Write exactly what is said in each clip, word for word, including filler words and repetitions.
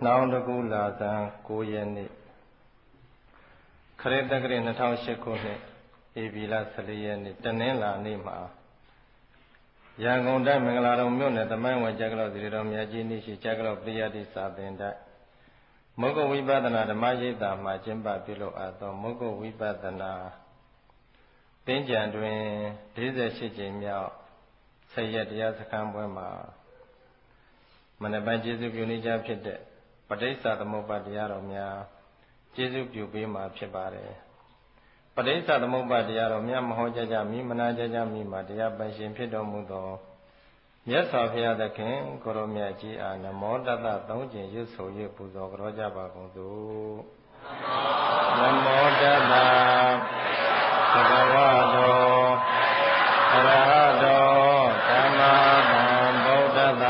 နောင်တကူလာဇန်ကိုးရက်နေ့ခရစ်တက္ကရာနှစ်ထောင်ရှစ်ခုနှစ်ဧပြီလဆယ်လေးရက်နေ့တနင်္လာနေ့မှာရန်ကုန်တိုင်းမင်္ဂလာတော်မြို့နယ်သမိုင်းဝင်ကျက်ကလောက်သီတော်မြတ်ကြီးနေ့ရှိကျက်ကလောက်ပရိယတိစာသင်တိုက်မုဂ္ဂဝိပဿနာဓမ္မရိပ်သာမှာကျင်းပပြုလုပ်အပ်သောမုဂ္ဂဝိပဿနာသင်္ကြန်တွင်၄၈ကြိမ်မြောက်ဆက်ရက်တရားစခန်းပွဲမှာမနက်ပိုင်းကျေးဇူးပြုနေကြဖြစ်တဲ့ပဋိစ္စသမုပ္ပါတရားတော်များကျေးဇူးပြုပေးမှာဖြစ်ပါတယ်ပဋိစ္စသမုပ္ပါတရားတော်များမဟောကြားကြမိမနာကြားကြမိမှာတရားပိုင်ရှင်ဖြစ်တော်မူသောမြတ်စွာဘုရားသခင်ကိုရောမြတ်ကြီးအားနမောတတသုံးကျင်ရွတ်ဆို၍ပူဇော်ကြောကြပါကုန်သို့နမောတတဘဂဝတောအရဟတောသမ္မာသမ္ဗုဒ္ဓတ္တ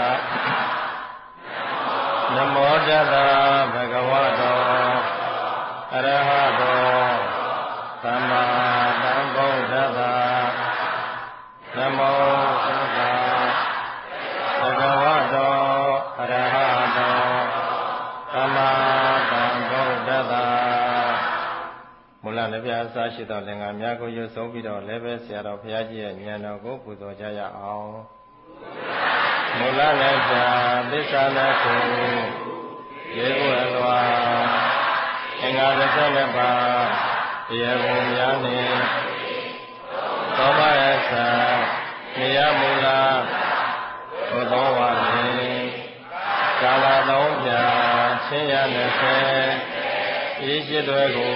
နမောတတဘဂဝတောအရဟတောသမ္မာသမ္ဗုဒ္ဓတ္တနမောတတဘဂဝတောအရဟတောသမ္မာသမ္ဗုဒ္ဓတ္တမူလလည်းပြအစရှိသောလင်္ကာများကိုရွတ်ဆိုပြီးတော့လည်းပဲဆရာတော်ဘုရားကြီးရဲ့ဉာဏ်တော်ကိုပူဇော်ကြရအောင်မူလလည်းပြသစ္စာနဲ့ကိုရေကိုအလွာအင်္ဂါတစ်ဆက်နှစ်ပါးတရားဘုံများနှင့်သောမရသနေရမူလဘုသောဝါနေကာလသုံးပြချင်းရနှစ်ဆယ်ဤရှိသွဲကို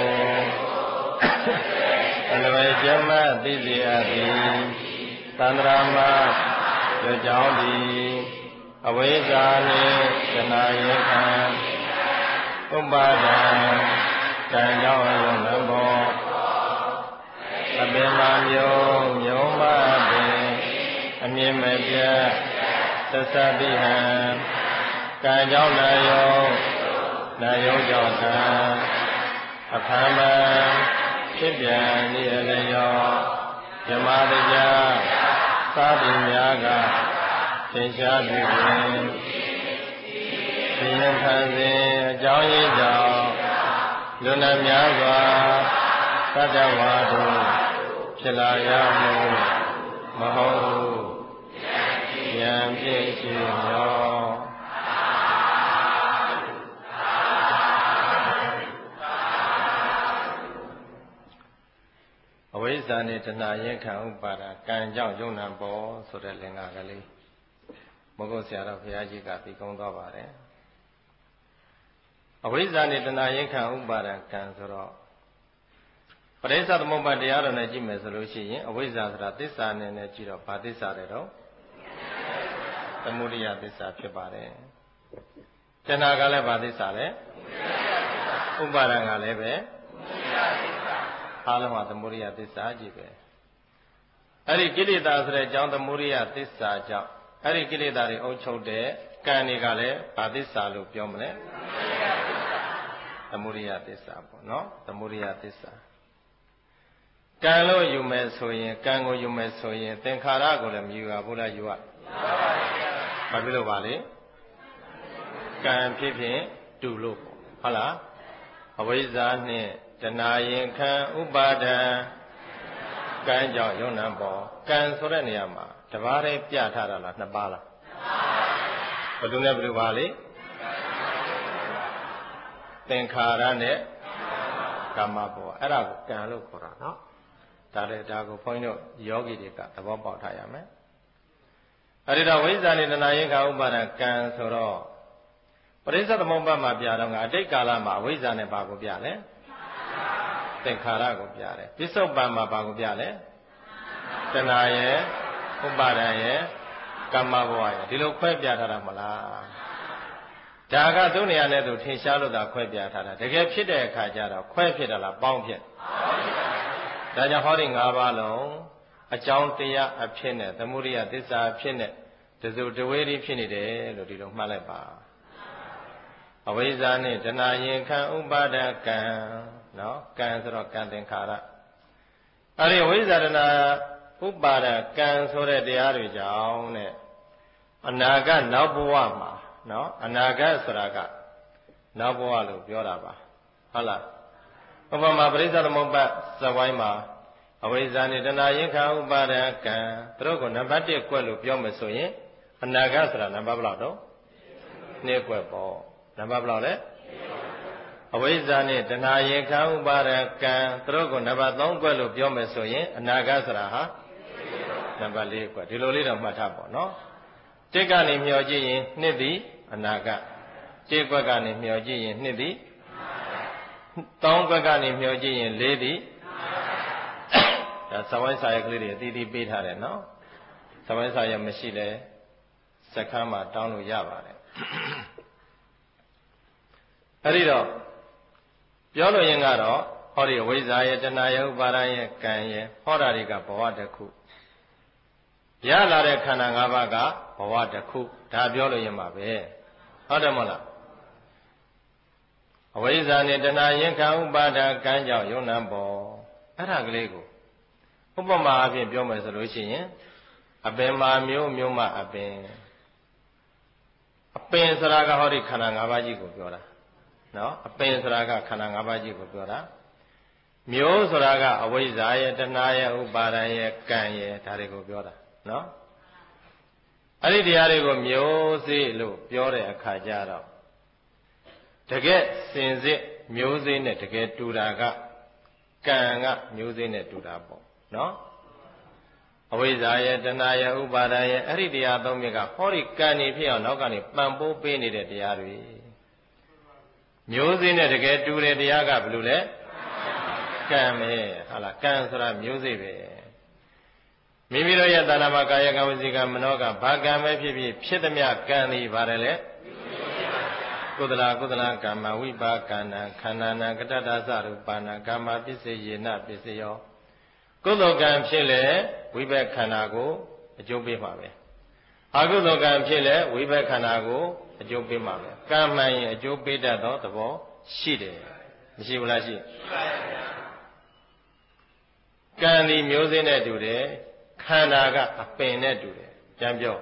အလွယ်ကျမသိစေအပ်သည်သန္တရာမကြောကြောင်းသည်အဝိဇ္ဇာနှင့်တဏှာရေခံဥပါဒံကံကြောင့်ယုံနံဘောအပင်မမျိုးမျိုးမပင်အမြင်မပြတ်သစ္စာတိဟံကံကြောင့်နာယောနာယောကြောင့်သံအဖမ်းမဖြစ်ပြန်ဤအလျောဓမ္မတရားသာတိများကသင်္ရှားပြုတွင်ဒီယဖန်စဉ်အကြောင်းရင်းကြောင့်လူနာများစွာသတ္တဝါတို့ဖြစ်လာရမှုမဟုတ်ဉာဏ်ဖြင့်ရှိရောအဝိဇ္ဇာနဲ့တဏှာရင်ခံဥပါဒကံကြောင့်ယုံနာပေါ်ဆိုတဲ့လင်္ကာကလေးမဟုတ်ဆရာတော်ဘုရားကြီးကပြီးကုန်းသွားပါတယ်အဝိဇ္ဇာနဲ့တဏှာရင်ခံဥပါဒကံဆိုတော့ပဋိစ္စသမုပ္ပါတရားတော်နဲ့ကြည့်မယ်ဆိုလို့ရှိရင်အဝိဇ္ဇာဆိုတာသစ္စာနဲ့နဲ့ကြည့်တော့ဘာသစ္စာလဲတော့သမုဒိယသစ္စာဖြစ်ပါတယ်တဏှာကလည်းဘာသစ္စာလဲဥပါဒံကလည်းပဲအားလုံးဟာသမုဒိယသစ္စာကြီးပဲအဲ့ဒီကိလေသာဆိုတဲ့အကြောင်းသမုဒိယသစ္စာကြောင့်အဲ့ဒီကိလေသာတွေအုပ်ချုပ်တဲ့ကံတွေကလည်းဘာသစ္စာလို့ပြောမလဲသမုဒိယသစ္စာပေါ့နော်သမုဒိယသစ္စာကံလို့ယူမယ်ဆိုရင်ကံကိုယူမယ်ဆိုရင်သင်္ခါရကိုလည်းမယူရဘူးလားယူရဘာဖြစ်လို့ပါလဲကံဖြစ်ဖြင့်တူလို့ပေါ့ဟုတ်လားအဝိဇ္ဇာနှင့်တဏှာရင်ခံဥပါဒံကံကြောင့်ယုံနာပေါ်ကံဆိုတဲ့နေရာမှာတပါးတည်းပြထားတာလားနှစ်ပါးလားဘယ်သူနဲ့ဘယ်သူပါလဲသင်္ခါရနဲ့ကာမဘောအဲ့ဒါကိုကံလို့ခေါ်တာနော်ဒါလည်းဒါကိုဘုန်းကြီးတို့ယောဂီတွေကသဘောပေါက်ထားရမယ်အဲ့ဒီတော့ဝိဇ္ဇာနဲ့တဏှာရင်ခံဥပါဒံကံဆိုတော့ပရိစ္ဆေသမုပ္ပါမှာပြတော့ကအတိတ်ကာလမှာဝိဇ္ဇာနဲ့ဘာကိုပြလဲသင်္ခါရကိုပြတယ်ပစ္စုပ္ပန်မှာဘာကိုပြလဲတဏှာရဲ့ဥပါဒံရဲ့ကာမဘဝရဲ့ဒီလိုခွဲပြထားတာမလားဒါကသူ့နေရာနဲ့သူထင်ရှားလို့သာခွဲပြထားတာတကယ်ဖြစ်တဲ့အခါကျတော့ခွဲဖြစ်တယ်လားပေါင်းဖြစ်ဒါကြောင့်ဟောဒီ၅ပါးလုံးအကြောင်းတရားအဖြစ်နဲ့သမုဒိယသစ္စာအဖြစ်နဲ့တစုတဝေးဖြစ်နေတယ်လို့ဒီလိုမှတ်လိုက်ပါအဝိဇ္ဇာနဲ့တဏှာရင်ခံဥပါဒကံနော်ကံဆိုတော့ကံသင်္ခါရအဲ့ဒီဝိဇ္ဇာတဏှာဥပါဒကံဆိုတဲ့တရားတွေကြောင့်တဲ့အနာဂတ်နောက်ဘဝမှာနော်အနာဂတ်ဆိုတာကနောက်ဘဝလို့ပြောတာပါဟုတ်လားဥပမာပရိစ္ဆေသမုပ္ပါဇဝိုင်းမှာအဝိဇ္ဇာနဲ့တဏှာယင်္ခာဥပါဒကံသူတို့ကနံပါတ်တစ်ကွက်လို့ပြောမယ်ဆိုရင်အနာဂတ်ဆိုတာနံပါတ်ဘယ်လောက်တော့နှစ်ကွက်ပေါ့နံပါတ်ဘယ်လောက်လဲအဝိဇ္ဇာနဲ့တဏှာယင်္ခာဥပါဒကံသူတို့ကနံပါတ်သုံးကွက်လို့ပြောမယ်ဆိုရင်အနာဂတ်ဆိုတာဟာနံပါတ်လေးကွက်ဒီလိုလေးတော့မှတ်ထားပေါ့နော်တစ်ကနေမျှော်ကြည့်ရင်နှစ်သည်အနာဂတ်တစ်ကွက်ကနေမျှော်ကြည့်ရင်နှစ်သည်သုံးကွက်ကနေမျှော်ကြည့်ရင်လေးသည်ဒါသဝိုင်းစာရကလေးတွေအတီးတီးပေးထားတယ်နော်သဝိုင်းစာရမရှိလဲစက္ကန့်မှာတောင်းလို့ရပါတယ်အဲ့ဒီတော့ပြောလို့ရင်ကတော့ဟောဒီဝိဇ္ဇာရဲ့တဏှာရဲ့ဥပါဒရဲ့ကံရဲ့ဟောတာတွေကဘဝတစ်ခုရလာတဲ့ခန္ဓာ၅ပါးကဘဝတစ်ခုဒါပြောလို့ရင်ပါပဲဟုတ်တယ်မဟုတ်လားအဝိဇ္ဇာနဲ့တဏှာယင်္ခာဥပါဒကံကြောင့်ယုံနာပေါ်အဲ့ဒါကလေးကိုဥပမာအဖြစ်ပြောမယ်ဆိုလို့ရှိရင်အပင်မာမျိုးမျိုးမှအပင်အပင်ဆိုတာကဟောဒီခန္ဓာ၅ပါးကြီးကိုပြောတာနော်အပင်ဆိုတာကခန္ဓာ၅ပါးကြီးကိုပြောတာမျိုးဆိုတာကအဝိဇ္ဇာရဲ့တဏှာရဲ့ဥပါဒရဲ့ကံရဲ့ဒါတွေကိုပြောတာနော်အဲ့ဒီတရားတွေကိုမျိုးစေ့လို့ပြောတဲ့အခါကျတော့တကယ်စင်စစ်မျိုးစေ့နဲ့တကယ်တူတာကကံကမျိုးစေ့နဲ့တူတာပေါ့နော်အဝိဇ္ဇာရဲ့တဏှာရဲ့ဥပါဒရဲ့အဲ့ဒီတရားသုံးမျိုးကဟောဒီကံနေဖြစ်အောင်နောက်ကနေပံ့ပိုးပေးနေတဲ့တရားတွေမျိုးစေ့နဲ့တကယ်တူတဲ့တရားကဘယ်လိုလဲကံပဲဟာလားကံဆိုတာမျိုးစေ့ပဲမိမိတို့ရဲ့တဏ္ဍာမှာကာယကံဝစီကံမနောကံဘာကံပဲဖြစ်ဖြစ်ဖြစ်သမျှကံသည်ပါတယ်လေကုသလကုသလကမ္မဝိပါကံနာခန္ဓာနာကတ္တသရူပနာကာမပစ္စယေနပစ္စယောကုသိုလ်ကံဖြစ်လေဝိဘက်ခန္ဓာကိုအကျိုးပေးမှာပဲအကုသိုလ်ကံဖြစ်လေဝိဘက်ခန္ဓာကိုအကျိုးပေးမှာပဲကံမှန်ရင်အကျိုးပေးတတ်သောသဘောရှိတယ်မရှိဘူးလားရှိရှိပါရဲ့ဗျာကံဒီမျိုးစေ့နဲ့တူတယ်ခန္ဓာကအပင်နဲ့တူတယ်ကြံပြော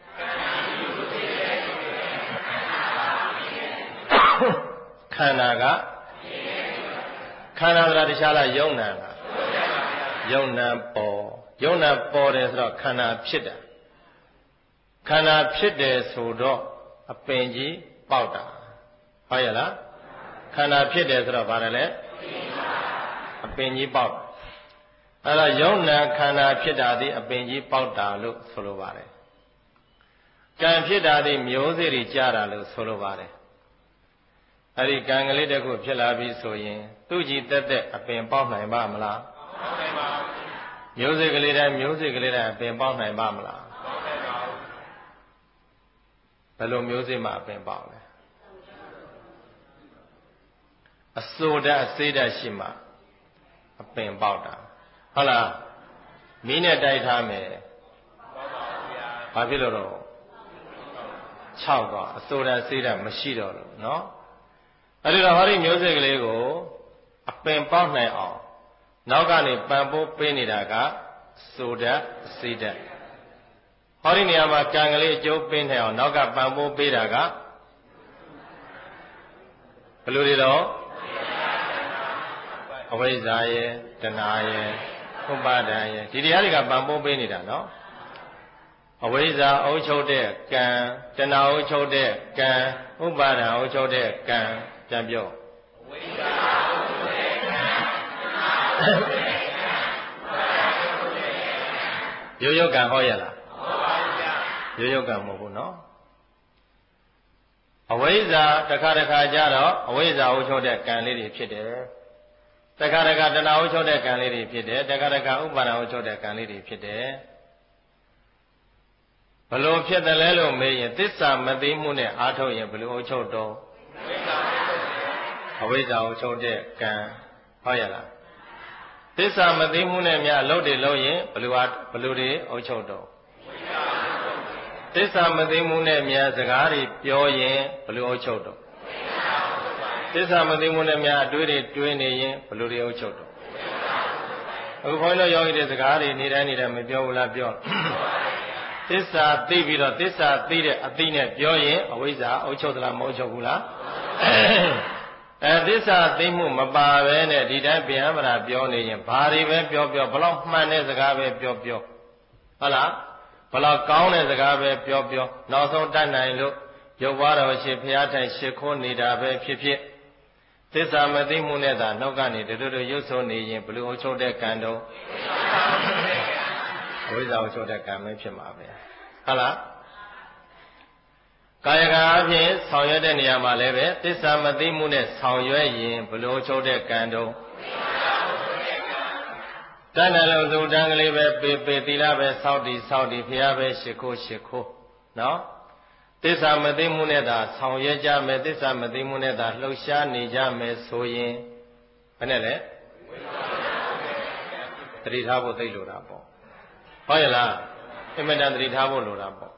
ခန္ဓာကခန္ဓာဆိုတာတခြားလားယုံနာလားယုံနာပေါ်ယုံနာပေါ်တယ်ဆိုတော့ခန္ဓာဖြစ်တာခန္ဓာဖြစ်တယ်ဆိုတော့အပင်ကြီးပေါက်တာဟုတ်ရဲ့လားခန္ဓာဖြစ်တယ်ဆိုတော့ဘာလဲအပင်ကြီးပေါက်အဲ့တော့ယုံနာခန္ဓာဖြစ်တာဒီအပင်ကြီးပေါက်တာလို့ဆိုလိုပါတယ်ကံဖြစ်တာဒီမျိုးစေ့တွေကြားတာလို့ဆိုလိုပါတယ်အဲ့ဒီကံကလေးတစ်ခုဖြစ်လာပြီဆိုရင်သူ့ကြည်တက်တက်အပင်ပေါက်နိုင်ပါမလားပေါက်နိုင်ပါဘူးမျိုးစေ့ကလေးတိုင်းမျိုးစေ့ကလေးတိုင်းအပင်ပေါက်နိုင်ပါမလားပေါက်နိုင်ပါဘူးဘယ်လိုမျိုးစေ့မှအပင်ပေါက်လဲအစိုးဓာတ်အစေးဓာတ်ရှိမှအပင်ပေါက်တာဟုတ်လားမီးနဲ့တိုက်ထားမယ်ပေါက်ပါဗျာဘာဖြစ်လို့တော့ခြောက်တော့အစိုးဓာတ်စေးဓာတ်မရှိတော့လို့နော်အဲ့ဒီတော့ဟောဒီမျိုးစေ့ကလေးကိုအပင်ပေါက်နိုင်အောင်နောက်ကနေပံ့ပိုးပေးနေတာကဆိုဓာတ်စေဓာတ်ဟောဒီနေရာမှာကံကလေးအကျိုးပေးနိုင်အောင်နောက်ကပံ့ပိုးပေးတာကဘယ်လိုတွေတော့အဝိဇ္ဇာရဲ့တဏှာရဲ့ဥပါဒံရဲ့ဒီတရားတွေကပံ့ပိုးပေးနေတာနော်အဝိဇ္ဇာအုပ်ချုပ်တဲ့ကံတဏှာအုပ်ချုပ်တဲ့ကံဥပါဒံအုပ်ချုပ်တဲ့ကံကြံပြောအဝိဇ္ဇာအုပ်ချုပ်တဲ့ကံတဏှာအုပ်ချုပ်တဲ့ကံဥပါဒံအုပ်ချုပ်တဲ့ကံရိုးရိုးကံဟောရလားဟောပါဗျာရိုးရိုးကံမဟုတ်ဘူးနော်အဝိဇ္ဇာတစ်ခါတစ်ခါကြတော့အဝိဇ္ဇာအုပ်ချုပ်တဲ့ကံလေးတွေဖြစ်တယ်တခါတခါတဏှာအုပ်ချုပ်တဲ့ကံလေးတွေဖြစ်တယ်တခါတခါဥပါဒံအုပ်ချုပ်တဲ့ကံလေးတွေဖြစ်တယ်ဘလို့ဖြစ်တယ်လဲလို့မေးရင်သစ္စာမသိမှုနဲ့အားထုတ်ရင်ဘလို့အုပ်ချုပ်တော့အဝိဇ္ဇာအုပ်ချုပ်တဲ့ကံဟုတ်ရလားသစ္စာမသိမှုနဲ့များအလုပ်တွေလုပ်ရင်ဘလို့ဘလို့တွေအုပ်ချုပ်တော့သစ္စာမသိမှုနဲ့များစကားတွေပြောရင်ဘလို့အုပ်ချုပ်တော့သစ္စာမသိမှုနဲ့များအတွေးတွေတွေးနေရင်ဘလို့တွေအုပ်ချုပ်တော့အခုဘုန်းကြီးတို့ယောဂီတွေစကားတွေနေတိုင်းနေတိုင်းမပြောဘူးလားပြောသစ္စာသိပြီးတော့သစ္စာသိတဲ့အသိနဲ့ပြောရင်အဝိဇ္ဇာအုပ်ချုပ်သလားမအုပ်ချုပ်ဘူးလားအဲသစ္စာသိမှုမပါပဲနဲ့ဒီတိုင်းဗျာမရာပြောနေရင်ဘာတွေပဲပြောပြောဘလောက်မှန်တဲ့စကားပဲပြောပြောဟုတ်လားဘလောက်ကောင်းတဲ့စကားပဲပြောပြောနောက်ဆုံးတတ်နိုင်လို့ရုပ်ဘွားတော်ရှိဘုရားထိုင်ရှ िख ိုးနေတာပဲဖြစ်ဖြစ်သစ္စာမသိမှုနဲ့သာနှုတ်ကနေတူတူရုပ်ဆိုးနေရင်ဘလို့အချုပ်တဲ့ကံတော့အဝိဇ္ဇာအချုပ်တဲ့ကံပဲဖြစ်မှာပဲဟုတ်လားကာယကံအပြင်ဆောင်ရွက်တဲ့နေရာမှာလည်းပဲသစ္စာမသိမှုနဲ့ဆောင်ရွက်ရင်ဘလို့အချုပ်တဲ့ကံတော့တဏ္ဍလုံးသုတံကလေးပဲပေပေသီလပဲစောင့်တည်စောင့်တည်ဘုရားပဲရှ िख ိုးရှ िख ိုးနော်သစ္စာမသိမှုနဲ့သာဆောင်ရွက်ကြမယ်သစ္စာမသိမှုနဲ့သာလှုပ်ရှားနေကြမယ်ဆိုရင်ဘယ်နဲ့လဲသတိထားဖို့သိလို့တာပေါ့ဟုတ်ရဲ့လားအင်မတန်သတိထားဖို့လိုတာပေါ့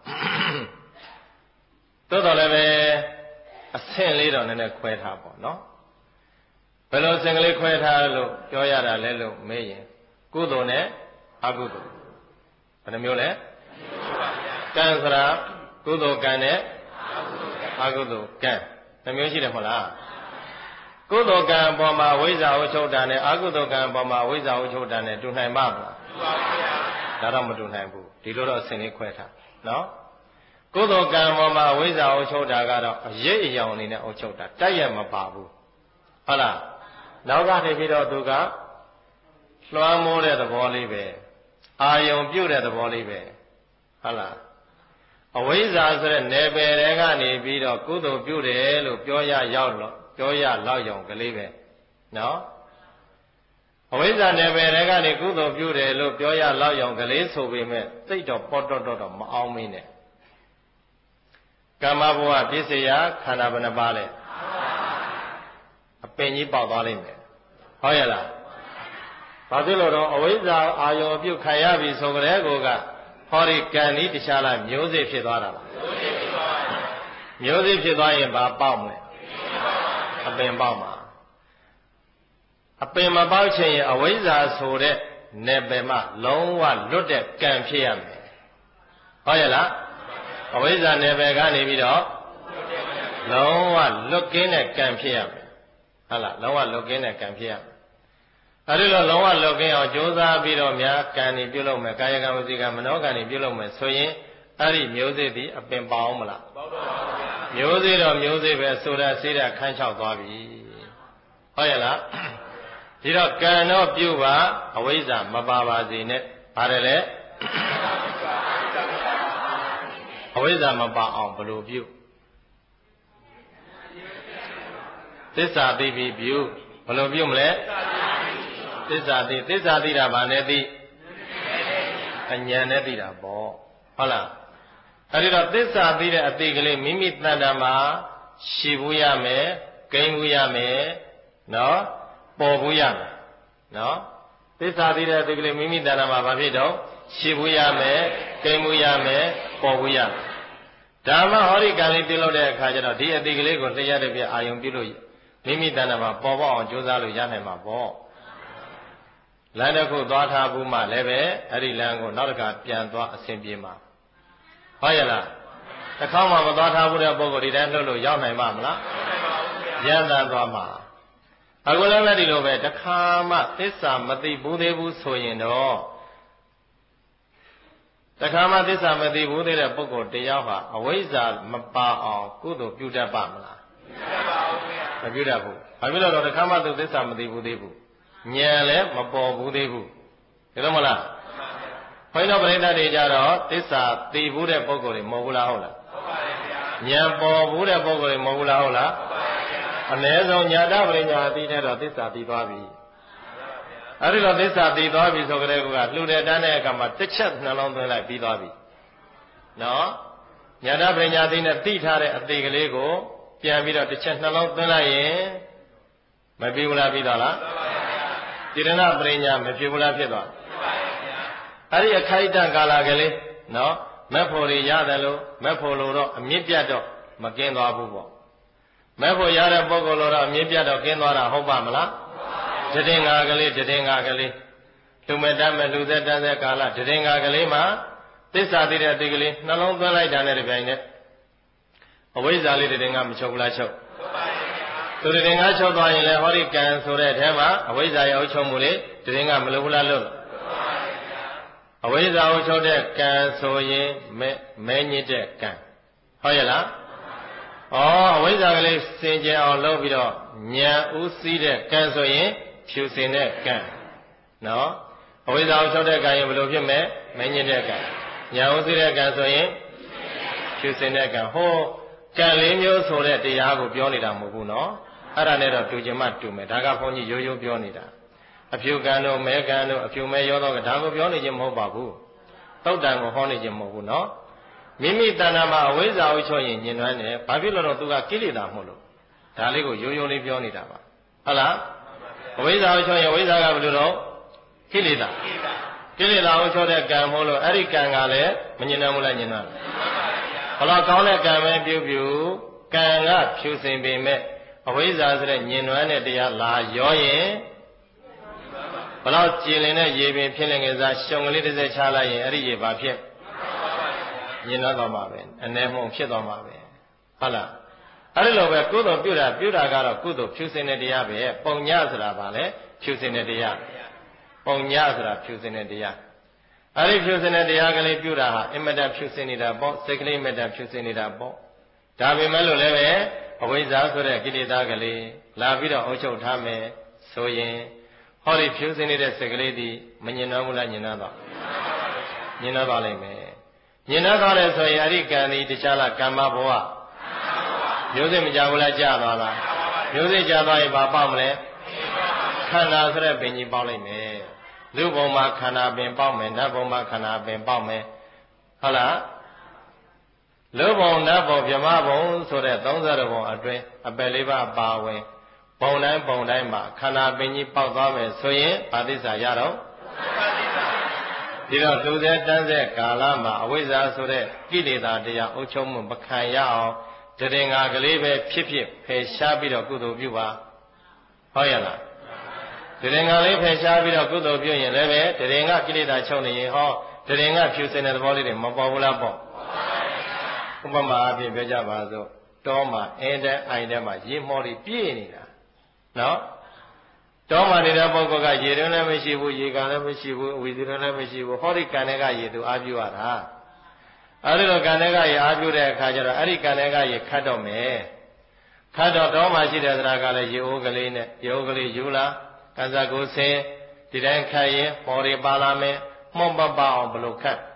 သို့တော်လည်းပဲအဆင့်လေးတော့နည်းနည်းခွဲထားပေါ့နော်ဘယ်လိုအဆင့်ကလေးခွဲထားလို့ပြောရတာလဲလို့မေးရင်ကုသိုလ်နဲ့အကုသိုလ်ဘယ်နှမျိုးလဲကံဆိုတာကုသိုလ်ကံနဲ့အကုသိုလ်ကံနှမျိုးရှိတယ်မဟုတ်လားကုသိုလ်ကံအပေါ်မှာဝိဇ္ဇာဥချုပ်တာနဲ့အကုသိုလ်ကံအပေါ်မှာဝိဇ္ဇာဥချုပ်တာနဲ့တူနိုင်မှာမလားတူပါဗျာဒါတော့မတူနိုင်ဘူးဒီလိုတော့အစဉ်လေးခွဲထားနော်ကုသိုလ်ကံအပေါ်မှာဝိဇ္ဇာဥချုပ်တာကတော့အရေးအယောင်အနေနဲ့ဥချုပ်တာတိုက်ရမပါဘူးဟုတ်လားနောက်ကနေပြီးတော့သူကလွှမ်းမိုးတဲ့သဘောလေးပဲအာယုံပြုတ်တဲ့သဘောလေးပဲဟုတ်လားအဝိဇ္ဇာဆိုတဲ့နယ်ပယ်တွေကနေပြီးတော့ကုသိုလ်ပြုတယ်လို့ပြောရရောက်လို့ပြောရလောက်ရောင်ကလေးပဲနော်အဝိဇ္ဇာနယ်ပယ်တွေကနေကုသိုလ်ပြုတယ်လို့ပြောရလောက်ရောင်ကလေးဆိုပေမဲ့သိတော့ပေါ်တော့တော့မအောင်မင်းနဲ့ကမ္မဘဝပြည့်စရာခန္ဓာဘယ်နှပါလဲအပင်ကြီးပေါက်သွားလိမ့်မယ်ဟုတ်ရဲ့လားဘာဖြစ်လို့တော့အဝိဇ္ဇာအာယုံပြုတ်ခံရပြီဆိုကြတဲ့ကိုကဟောဒီကံဤတခြားလားမျိုးစေ့ဖြစ်သွားတာလားမျိုးစေ့ဖြစ်သွားရင်ဘာပေါက်မလဲအပင်ပေါက်မှာအပင်မပေါက်ချင်ရင်အဝိဇ္ဇာဆိုတဲ့နယ်ပယ်မှာလုံးဝလွတ်တဲ့ကံဖြစ်ရမယ်ဟုတ်ရဲ့လားအဝိဇ္ဇာနယ်ပယ်ကနေပြီးတော့လုံးဝလွတ်ကင်းတဲ့ကံဖြစ်ရမယ်ဟုတ်လားလုံးဝလွတ်ကင်းတဲ့ကံဖြစ်ရမယ်အဲဒီလိုလုံးဝလွတ်ကင်းအောင်ကြိုးစားပြီးတော့များကံနေပြုလုပ်မယ်ကာယကံဝစီကံမနောကံနေပြုလုပ်မယ်ဆိုရင်အဲ့ဒီမျိုးစေ့ဒီအပင်ပေါအောင်မလားပေါပါပါဗျာမျိုးစေ့တော့မျိုးစေ့ပဲဆိုတာစေးတာခန်းချောက်သွားပြီဟုတ်ရဲ့လားဒီတော့ကံတော့ပြုပါအဝိဇ္ဇာမပါပါစေနဲ့ပါတယ်လေအဝိဇ္ဇာမပါအောင်ဘယ်လိုပြုသစ္စာသိပြီပြုဘယ်လိုပြုမလဲသစ္စာသိသစ္စာသိတာဗာနဲ့သိအဉာဏ်နဲ့သိတာပေါ့ဟုတ်လားအဲဒီတော့သစ္စာသိတဲ့အသိကလေးမိမိတဏ္ဍာမှာရှိဘူးရမယ်ဂိမ်းဘူးရမယ်နော်ပေါ်ဘူးရမယ်နော်သစ္စာသိတဲ့အသိကလေးမိမိတဏ္ဍာမှာဘာဖြစ်တော့ရှိဘူးရမယ်ဂိမ်းဘူးရမယ်ပေါ်ဘူးရမယ်ဒါမှဟောဒီကံလေးပြုလုပ်တဲ့အခါကျတော့ဒီအသိကလေးကိုလျှက်တဲ့ပြအာယုံပြုလို့မိမိတဏ္ဍာမှာပေါ်ပေါက်အောင်ကြိုးစားလို့ရနိုင်မှာပေါ့လမ်းတစ်ခုသွားထားဘူးမှလည်းပဲအဲ့ဒီလမ်းကိုနောက်တစ်ခါပြန်သွားအဆင်ပြေမှာဟုတ်ရဲ့လားတစ်ခေါက်မှမသွားထားဘူးတဲ့ပုဂ္ဂိုလ်ဒီတိုင်းလှုပ်လို့ရောက်နိုင်မှာမလားရန်တန်သွားမှာအခုလည်းပဲဒီလိုပဲတစ်ခါမှသစ္စာမသိဘူးသေးဘူးဆိုရင်တော့တစ်ခါမှသစ္စာမသိဘူးသေးတဲ့ပုဂ္ဂိုလ်တယောက်ဟာအဝိဇ္ဇာမပါအောင်ကုသိုလ်ပြုတတ်ပါမလားမပြုတတ်ဘူးဘာဖြစ်လို့တော့တစ်ခါမှသူသစ္စာမသိဘူးသေးဘူးဉာဏ်လည်းမပေါ်ဘူးသေးဘူးဒါတော့မလားဘုန်းတော်ပရိသတ်တွေကြတော့သစ္စာသိဘူးတဲ့ပုဂ္ဂိုလ်တွေမဟုတ်ဘူးလားဟုတ်လားဟုတ်ပါတယ်ဗျာဉာဏ်ပေါ်ဘူးတဲ့ပုဂ္ဂိုလ်တွေမဟုတ်ဘူးလားဟုတ်လားဟုတ်ပါတယ်ဗျာအ ਨੇ ဆုံးညာတပရိညာသိတဲ့တော့သစ္စာသိသွားပြီအဲ့ဒီတော့သစ္စာသိသွားပြီဆိုကြတဲ့ကလှူတဲ့တန်းတဲ့အခါမှာတစ်ချက်နှလုံးသွင်းလိုက်ပြီးသွားပြီနော်ညာတပရိညာသိနဲ့သိထားတဲ့အသေးကလေးကိုပြန်ပြီးတော့တစ်ချက်နှလုံးသွင်းလိုက်ရင်မပြီးဘူးလားပြီးသွားလားတိရဏပရိညာမဖြစ်ဘူးလားဖြစ်သွားဖြစ်ပါရဲ့ဗျာအဲ့ဒီအခိုက်အတန့်ကာလကလေးနော်မက်ဖို့တွေရတယ်လို့မက်ဖို့လို့တော့အမြင့်ပြတ်တော့မကင်းသွားဘူးပေါ့မက်ဖို့ရတဲ့ပုဂ္ဂိုလ်လို့တော့အမြင့်ပြတ်တော့ကင်းသွားတာဟုတ်ပါမလားတည်ငါကလေးတည်ငါကလေးလူမဲ့တတ်မဲ့လူသက်တတ်တဲ့ကာလတည်ငါကလေးမှာသစ္စာသိတဲ့အတိတ်ကလေးနှလုံးသွင်းလိုက်တာနဲ့တပြိုင်နက်အဝိဇ္ဇာလေးတည်ငါမချုပ်ဘူးလားချုပ်ချုပ်ပါရဲ့သူတရင်ကချုပ်သွားရင်လည်းဟောဒီကံဆိုတဲ့အထဲမှာအဝိဇ္ဇာရဲ့အုပ်ချုပ်မှုလေးတရင်ကမလုပ်ဘူးလားလို့အဝိဇ္ဇာအုပ်ချုပ်တဲ့ကံဆိုရင်မဲမဲညစ်တဲ့ကံဟုတ်ရဲ့လားဩအဝိဇ္ဇာကလေးစင်ကြယ်အောင်လုပ်ပြီးတော့ဉာဏ်ဥသိတဲ့ကံဆိုရင်ဖြူစင်တဲ့ကံနော်အဝိဇ္ဇာအုပ်ချုပ်တဲ့ကံရင်ဘယ်လိုဖြစ်မလဲမဲညစ်တဲ့ကံဉာဏ်ဥသိတဲ့ကံဆိုရင်ဖြူစင်တဲ့ကံဟောကံလေးမျိုးဆိုတဲ့တရားကိုပြောနေတာမဟုတ်ဘူးနော်အဲ့ဒါနဲ့တော့တူချင်မှတူမယ်ဒါကဘုန်းကြီးရိုးရိုးပြောနေတာအဖြူကံတို့မဲကံတို့အဖြူမဲရောတော့ဒါကိုပြောနေခြင်းမဟုတ်ပါဘူးသုတ်တန်ကိုဟောနေခြင်းမဟုတ်ဘူးနော်မိမိတဏ္ဍာမှာအဝိဇ္ဇာအုပ်ချုပ်ရင်ညင်နွမ်းတယ်ဘာဖြစ်လို့တော့သူကကိလေသာမို့လို့ဒါလေးကိုရိုးရိုးလေးပြောနေတာပါဟုတ်လားအဝိဇ္ဇာအုပ်ချုပ်ရင်အဝိဇ္ဇာကဘယ်လိုတော့ကိလေသာကိလေသာအုပ်ချုပ်တဲ့ကံမို့လို့အဲ့ဒီကံကလည်းမညင်နွမ်းဘူးလားညင်နွမ်းဘလောက်ကောင်းတဲ့ကံပဲပြုပြုကံကဖြူစင်ပေမဲ့အဝိဇ္ဇာဆိုတဲ့ညင်နွမ်းတဲ့တရားလာရောရင်ဘလောက်ကြည်လင်တဲ့ရေပင်ဖြစ်နေကြစားရှုံကလေးတစ်စက်ချလိုက်ရင်အဲ့ဒီရေဘာဖြစ်ညင်နွမ်းသွားမှာပဲအနေမှုံဖြစ်သွားမှာပဲဟုတ်လားအဲ့ဒီလိုပဲကုသိုလ်ပြုတာပြုတာကတော့ကုသိုလ်ဖြူစင်တဲ့တရားပဲပုံညဆိုတာဗာလဲဖြူစင်တဲ့တရားပုံညဆိုတာဖြူစင်တဲ့တရားအဲ့ဒီဖြူစင်တဲ့တရားကလေးပြုတာဟာအင်မတန်ဖြူစင်နေတာပေါ့စိတ်ကလေးအင်မတန်ဖြူစင်နေတာပေါ့ဒါပေမဲ့လို့လည်းပဲအဝိဇ္ဇာဆိုတဲ့ကိလေသာကလေးလာပြီးတော့အုပ်ချုပ်ထားမယ်ဆိုရင်ဟောဒီဖြူစင်နေတဲ့စိတ်ကလေးဒီမညင်တော့ဘူးလားညင်တော့ညင်တော့ပါလိမ့်မယ်ညင်တော့တယ်ဆိုရင်အရိကံဒီတခြားလားကမ္မဘဝမျိုးစိတ်မကြဘူးလားကြာသွားလားမျိုးစိတ်ကြာသွားရင်ဘာပေါက်မလဲခန္ဓာဆိုတဲ့ပင်ကြီးပေါက်လိုက်မယ်လူဘုံမှာခန္ဓာပင်ပေါက်မယ်နတ်ဘုံမှာခန္ဓာပင်ပေါက်မယ်ဟုတ်လားလူဘုံနတ်ဘုံဗြဟ္မဘုံဆိုတဲ့သုံးဆယ်ဘုံအတွင်းအပယ်လေးပါးပါဝင်ဘုံတိုင်းဘုံတိုင်းမှာခန္ဓာပင်ကြီးပေါက်သွားမယ်ဆိုရင်ဗာသစ္စာရတော့ဒီတော့လူသက်တန်းသက်ကာလမှာအဝိဇ္ဇာဆိုတဲ့ကိလေသာတရားအုပ်ချုပ်မှုမခံရအောင်တရင်ငါကလေးပဲဖြစ်ဖြစ်ဖယ်ရှားပြီးတော့ကုသိုလ်ပြုပါဟုတ်ရဲ့လားတရင်ငါလေးဖယ်ရှားပြီးတော့ကုသိုလ်ပြုရင်လည်းပဲတရင်ငါကိလေသာချုပ်နေရင်ဟောတရင်ငါဖြူစင်တဲ့သဘောလေးတွေမပေါ်ဘူးလားပေါ့ဥပမာအပြင်ပြောကြပါစို့တောမှာအဲတဲ့အိုင်တဲ့မှာရေမော်တွေပြည့်နေတာနော်တောမှာနေတဲ့ပုဂ္ဂိုလ်ကရေတွင်းလည်းမရှိဘူးရေကန်လည်းမရှိဘူးအဝီစီတွင်းလည်းမရှိဘူးဟောဒီကန်တဲ့ကရေသူအားပြုရတာအဲဒီလိုကန်တဲ့ကရေအားပြုတဲ့အခါကျတော့အဲ့ဒီကန်တဲ့ကရေခတ်တော့မယ်ခတ်တော့တောမှာရှိတဲ့သရကလည်းရေအိုးကလေးနဲ့ရေအိုးကလေးယူလာကံစားကိုဆင်းဒီတိုင်းခတ်ရင်ပေါ်တွေပါလာမယ်မှုံပပအောင်ဘလို့ခတ်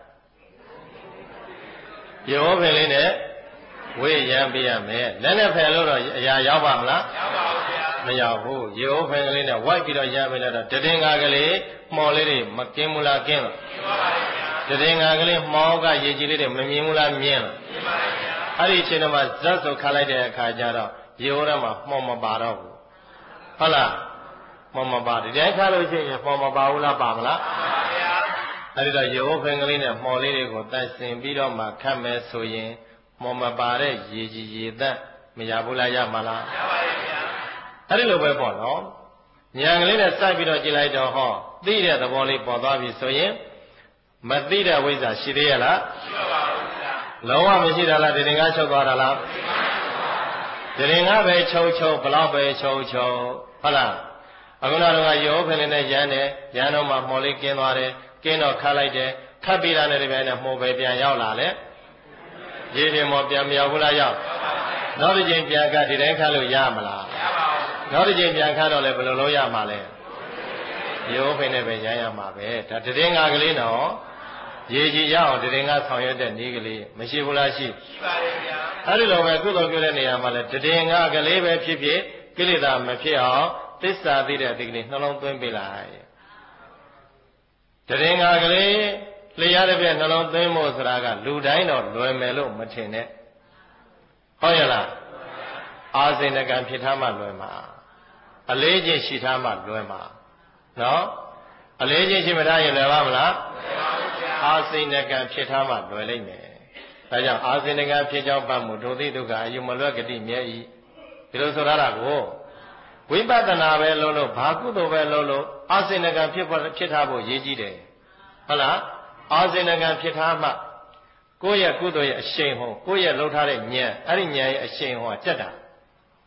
ရေအိုးပင်လေးနဲ့ဝေးရမ်းပြရမယ်လက်နဲ့ဖယ်လို့တော့အရာရောက်ပါမလားရောက်ပါဘူးဗျာမရောက်ဘူးရေအိုးဖယ်ကလေးနဲ့ဝိုက်ပြီးတော့ရမ်းပြလိုက်တော့တည်ငါကလေးမှော်လေးတွေမကင်းဘူးလားကင်းလားကင်းပါပါဗျာတည်ငါကလေးမှော်ကရေကြီးလေးတွေမမြင်ဘူးလားမြင်လားမြင်ပါပါဗျာအဲ့ဒီအချိန်မှာဇတ်ဆိုခါလိုက်တဲ့အခါကျတော့ရေအိုးထဲမှာမှော်မပါတော့ဘူးဟုတ်လားမှော်မပါဒီတိုင်းခါလို့ရှိရင်မှော်မပါဘူးလားပါမလားပါပါဗျာအဲ့ဒီတော့ရေအိုးဖယ်ကလေးနဲ့မှော်လေးတွေကိုတန့်စင်ပြီးတော့မှခတ်မယ်ဆိုရင်မော်မပါတဲ့ရေကြီးရေသက်မရဘူးလားရမှာလားရပါရဲ့ဗျာအဲ့ဒီလိုပဲပေါ့နော်ဉာဏ်ကလေးနဲ့စိုက်ပြီးတော့ကြည့်လိုက်တော့ဟောသိတဲ့သဘောလေးပေါ်သွားပြီဆိုရင်မသိတဲ့ဝိဇ္ဇာရှိသေးရဲ့လားရှိပါဘူးဗျာလုံးဝမရှိတာလားတရင်ကချုပ်သွားတာလားတရင်ကပဲချုပ်ချုပ်ဘလောက်ပဲချုပ်ချုပ်ဟုတ်လားအခုနောက်တော့ရောဖင်လေးနဲ့ရမ်းတယ်ရမ်းတော့မှမော်လေးကင်းသွားတယ်ကင်းတော့ခတ်လိုက်တယ်ခတ်ပြီးတာနဲ့ဒီပိုင်းနဲ့မှုပဲပြန်ရောက်လာလေရေပြင်မောပြန်မရောက်ဘူးလားရောက်နောက်တစ်ချိန်ပြန်ကဒီတိုင်းခတ်လို့ရမလားရပါဘူးနောက်တစ်ချိန်ပြန်ခတ်တော့လည်းဘယ်လိုလုပ်ရမှာလဲရိုးဖိနေပဲရမ်းရမှာပဲဒါတည်ငါကလေးတော့ရေကြီးရအောင်တည်ငါဆောင်ရွက်တဲ့နည်းကလေးမရှိဘူးလားရှိရှိပါတယ်ဗျာအဲ့ဒီလိုပဲကုသိုလ်ပြုတဲ့နေရာမှာလည်းတည်ငါကလေးပဲဖြစ်ဖြစ်ကိလေသာမဖြစ်အောင်သစ္စာသိတဲ့အတိတ်ကလေးနှလုံးသွင်းပေးလိုက်တည်ငါကလေးလျှားတဲ့ပြနှလုံးသွင်းဖို့ဆိုတာကလူတိုင်းတော့လွယ်မယ်လို့မထင်နဲ့ဟုတ်ရဲ့လားအာစိဏကံဖြစ်ထားမှလွယ်မှာအလေးချင်းရှိထားမှလွယ်မှာနော်အလေးချင်းရှိမထားရင်လွယ်ပါမလားလွယ်ပါဘူးဗျာအာစိဏကံဖြစ်ထားမှလွယ်လိမ့်မယ်ဒါကြောင့်အာစိဏကံဖြစ်ကြောင်းပတ်မှုဒုသိဒုက္ခအယုမလွယ်ဂတိမြဲဤဒီလိုဆိုရတာကိုဝိပဿနာပဲလို့လို့ဘာကုသိုလ်ပဲလို့လို့အာစိဏကံဖြစ်ဖြစ်ထားဖို့ရည်ကြီးတယ်ဟုတ်လားအာဇိဏကံဖြစ်ထားမှကိုယ့်ရဲ့ကုသိုလ်ရဲ့အရှိန်ဟောကိုယ့်ရဲ့လှုပ်ထားတဲ့ဉာဏ်အဲ့ဒီဉာဏ်ရဲ့အရှိန်ဟောတက်တာ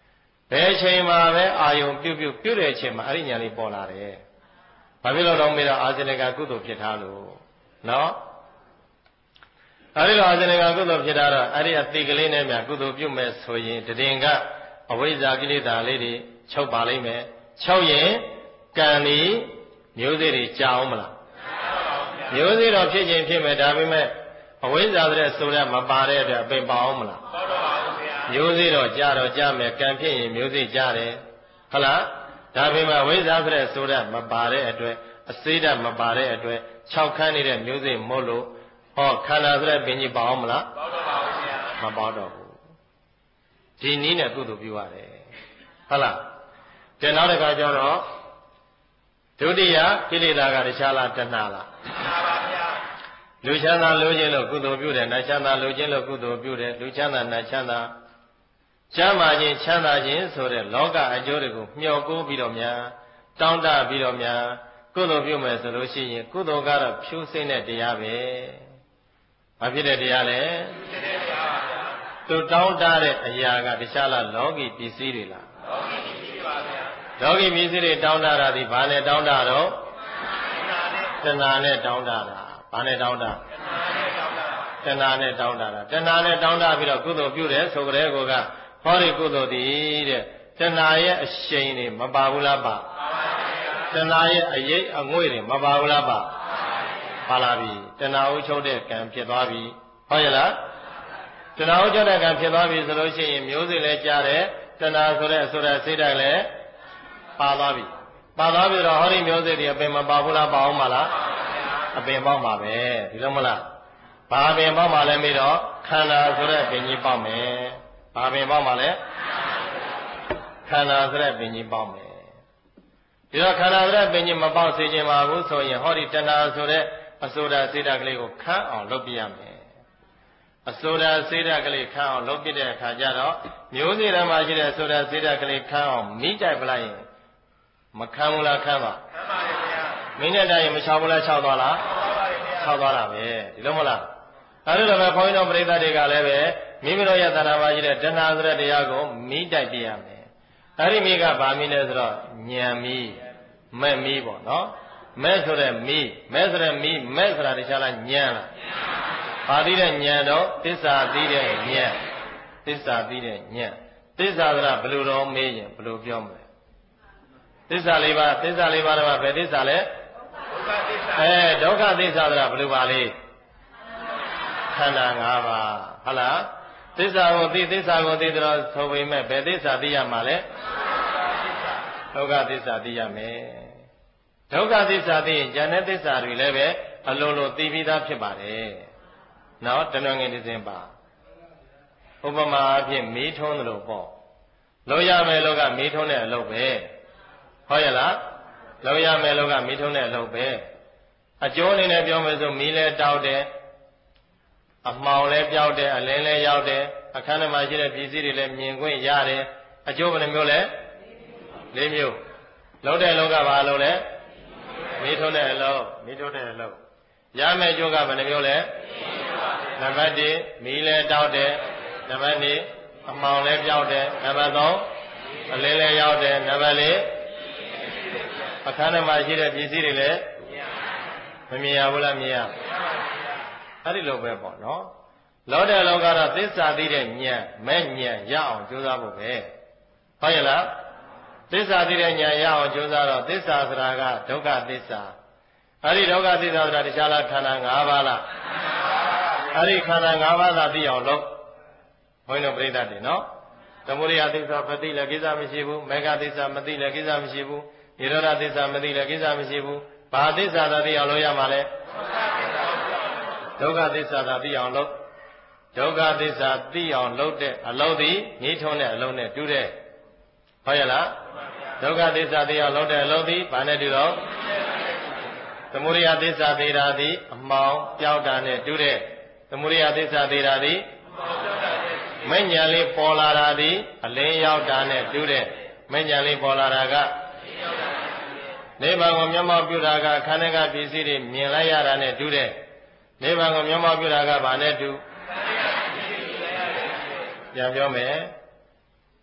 ဘယ်ချိန်မှာပဲအာယုံပြုတ်ပြုတ်ပြုတ်တဲ့အချိန်မှာအဲ့ဒီဉာဏ်လေးပေါ်လာတယ်ဘာဖြစ်လို့တော့မေးတော့အာဇနကကုသိုလ်ဖြစ်ထားလို့နော်အဲ့ဒီလိုအာဇနကကုသိုလ်ဖြစ်တာတော့အဲ့ဒီအတိကလေးနဲ့မြကုသိုလ်ပြုမယ်ဆိုရင်တည်င်ကအဝိဇ္ဇာကိလေသာလေးတွေချုပ်ပါလိမ့်မယ်ချုပ်ရင်ကံဒီမျိုးစေ့တွေကြာအောင်မလားမျိုးစေ့တော့ဖြစ်ခြင်းဖြစ်မယ်ဒါပေမဲ့အဝိဇ္ဇာတဲ့ဆိုရမပါတဲ့အတွက်အပင်ပါအောင်မလားဟုတ်တော့ပါဘူးဗျာမျိုးစေ့တော့ကြာတော့ကြာမယ်ကံဖြစ်ရင်မျိုးစေ့ကြာတယ်ဟုတ်လားဒါပေမဲ့အဝိဇ္ဇာတဲ့ဆိုရမပါတဲ့အတွက်အစေးဓာတ်မပါတဲ့အတွက်ခြောက်ခန်းနေတဲ့မျိုးစေ့မို့လို့ဟောခန္ဓာဆိုတဲ့ပင်ကြီးပါအောင်မလားပေါ့တော့ပါဘူးဗျာမပေါ့တော့ဘူးဒီနည်းနဲ့ကုသိုလ်ပြုရတယ်ဟုတ်လားကျန်နောက်တစ်ခါကျတော့ဒုတိယကိလေသာကတခြားလားတဏှာလားတဏှာပါဗျာလူချမ်းသာလိုခြင်းလို့ကုသိုလ်ပြုတယ်နတ်ချမ်းသာလိုခြင်းလို့ကုသိုလ်ပြုတယ်လူချမ်းသာနတ်ချမ်းသာချမ်းသာခြင်းချမ်းသာခြင်းဆိုတဲ့လောကအကျိုးတွေကိုမျှော်ကိုးပြီးတော့များတောင်းတပြီးတော့များကုသိုလ်ပြုမယ်ဆိုလို့ရှိရင်ကုသိုလ်ကတော့ဖြူစင်းတဲ့တရားပဲဘာဖြစ်တဲ့တရားလဲဖြူစင်းတဲ့တရားပါဗျာသူတောင်းတတဲ့အရာကတခြားလားလောကီပစ္စည်းတွေလားလောကီပစ္စည်းပါဗျာလောကီပစ္စည်းတွေတောင်းတတာဒီဘာနဲ့တောင်းတတော့တဏှာနဲ့တောင်းတတာဘာနဲ့တောင်းတတဏှာနဲ့တောင်းတတာတဏှာနဲ့တောင်းတပြီးတော့ကုသိုလ်ပြုတယ်ဆိုကြတဲ့ကောကဟောဒီကုသိုလ်တည်တဲ့တဏှာရဲ့အရှိန်တွေမပါဘူးလားပါတဏှာရဲ့အရေးအငွေ့တွေမပါဘူးလားပါပါလာပြီတဏှာဥချုပ်တဲ့ကံဖြစ်သွားပြီဟုတ်ရဲ့လားတဏှာဥချုပ်တဲ့ကံဖြစ်သွားပြီဆိုလို့ရှိရင်မျိုးစေ့လည်းကြားတယ်တဏှာဆိုတဲ့ဆိုတဲ့စိတ်ဓာတ်လည်းပါသွားပြီပါသွားပြီတော့ဟောဒီမျိုးစေ့တွေအပင်မပါဘူးလားပါအောင်မလားအပင်ပေါက်မှာပဲဒီလိုမလားဘာပင်ပေါက်မှာလဲမေးတော့ခန္ဓာဆိုတဲ့ပင်ကြီးပေါက်မယ်ဘာပင်ပေါက်မှာလဲခန္ဓာဆိုတဲ့ပင်ကြီးပေါက်မယ်ဒီတော့ခန္ဓာဆိုတဲ့ပင်ကြီးမပေါက်စေခြင်းပါဘူးဆိုရင်ဟောဒီတဏှာဆိုတဲ့အစိုးရစေတကလေးကိုခန်းအောင်လုပ်ပြရမယ်အစိုးရစေတကလေးခန်းအောင်လုပ်ပြတဲ့အခါကျတော့မျိုးစေ့ထဲမှာရှိတဲ့အစိုးရစေတကလေးခန်းအောင်မိတိုက်ပလိုက်ရင်မခန်းဘူးလားခန်းပါခန်းပါရဲ့ဗျာမင်းနဲ့တိုင်ရင်မချောက်ဘူးလားချောက်သွားလားချောက်သွားတာပဲဒီလိုမလားအဲလိုပဲခွန်ကြီးတော်ပရိသတ်တွေကလည်းပဲမိမိတို့ရဲ့တဏှာမှာရှိတဲ့တဏှာဆိုတဲ့တရားကိုမိတိုက်ပြရမယ်အဲဒီမိကဗာမိလဲဆိုတော့ဉာဏ်မိမဲ့မိပေါ့နော်မဲ့ဆိုတဲ့မိမဲ့ဆိုတဲ့မိမဲ့ဆိုတာတခြားလားဉာဏ်လားပါသိတဲ့ဉာဏ်တော့သစ္စာသိတဲ့ဉာဏ်သစ္စာသိတဲ့ဉာဏ်သစ္စာဆိုတာဘယ်လိုတော့မေးရင်ဘယ်လိုပြောမလဲသစ္စာလေးပါးသစ္စာလေးပါးတော့ဘယ်သစ္စာလဲအဲဒုက္ခသစ္စာဆိုတာဘယ်လိုပါလဲခန္ဓာ၅ပါးဟုတ်လားသစ္စာကိုသိသစ္စာကိုသိတော့ဆိုပေမဲ့ဘယ်သစ္စာသိရမှာလဲဒုက္ခသစ္စာသိရမယ်ဒုက္ခသစ္စာသိရင်ဉာဏ်နဲ့သစ္စာတွေလည်းပဲအလိုလိုသိပြီးသားဖြစ်ပါတယ်နော်တဏှာငယ်တစ်စင်းပါဥပမာအဖြစ်မီးထွန်းတယ်လို့ပေါ့လို့ရမယ်လို့ကမီးထွန်းတဲ့အလုပ်ပဲဟုတ်ရဲ့လားလို့ရမယ်လို့ကမီးထွန်းတဲ့အလုပ်ပဲအကျိုးအနေနဲ့ပြောမယ်ဆိုမီးလဲတောက်တယ်အမှောင်လဲပြောက်တယ်အလင်းလဲရောက်တယ်အခန်းထဲမှာရှိတဲ့ပစ္စည်းတွေလည်းမြင်ခွင့်ရတယ်အကျိုးဘယ်နှမျိုးလဲလေးမျိုးလုံးတဲ့အလုပ်ကဘာလို့လဲမီးထွန်းတဲ့အလုပ်မီးထွန်းတဲ့အလုပ်ရမယ်အကျိုးကဘယ်နှမျိုးလဲနံပါတ်တစ်မီးလဲတောက်တယ်နံပါတ်နှစ်အမှောင်လဲပြောက်တယ်နံပါတ်သုံးအလင်းလဲရောက်တယ်နံပါတ်လေးအခန်းထဲမှာရှိတဲ့ပစ္စည်းတွေလည်းမမြင်ရဘူးလားမြင်ရအဲ့ဒီလိုပဲပေါ့နော်လောတဲ့လောကတော့သစ္စာသိတဲ့ဉာဏ်မဲ့ဉာဏ်ရအောင်ကြိုးစားဖို့ပဲဟုတ်ရဲ့လားသစ္စာသိတဲ့ဉာဏ်ရအောင်ကြိုးစားတော့သစ္စာဆိုတာကဒုက္ခသစ္စာအဲ့ဒီဒုက္ခသစ္စာဆိုတာတခြားလားခန္ဓာ၅ပါးလားအဲ့ဒီခန္ဓာ၅ပါးသာသိအောင်လုပ်ဘုန်းကြီးတို့ပြိဿတွေနော်သမုဒိယသစ္စာမသိလည်းကိစ္စမရှိဘူးမေဃသစ္စာမသိလည်းကိစ္စမရှိဘူးနိရောဓသစ္စာမသိလည်းကိစ္စမရှိဘူးဘာသစ္စာသာသိအောင်လုပ်ရမှာလဲဒုက္ခသစ္စာသာသိအောင်လုပ်ဒုက္ခသစ္စာသိအောင်လုပ်တဲ့အလုပ်သည်ညှိထွန်းတဲ့အလုပ်နဲ့တူတယ်ဟုတ်ရဲ့လားဒုက္ခသစ္စာသိအောင်လုပ်တဲ့အလုပ်သည်ဘာနဲ့တူတော့သမုဒိယသစ္စာသိတာသည်အမှောင်ပြောက်တာနဲ့တူတယ်သမုဒိယသစ္စာသိတာသည်မဉ္ဇဉ်လေးပေါ်လာတာသည်အလင်းရောက်တာနဲ့တူတယ်မဉ္ဇဉ်လေးပေါ်လာတာကနိဗ္ဗာန်ကိုမျက်မှောက်ပြုတာကခန္ဓာကပစ္စည်းတွေမြင်လိုက်ရတာနဲ့တူတယ်နိဗ္ဗာန်ကိုမျက်မှောက်ပြုတာကဘာနဲ့တူပြန်ပြောမယ်ခ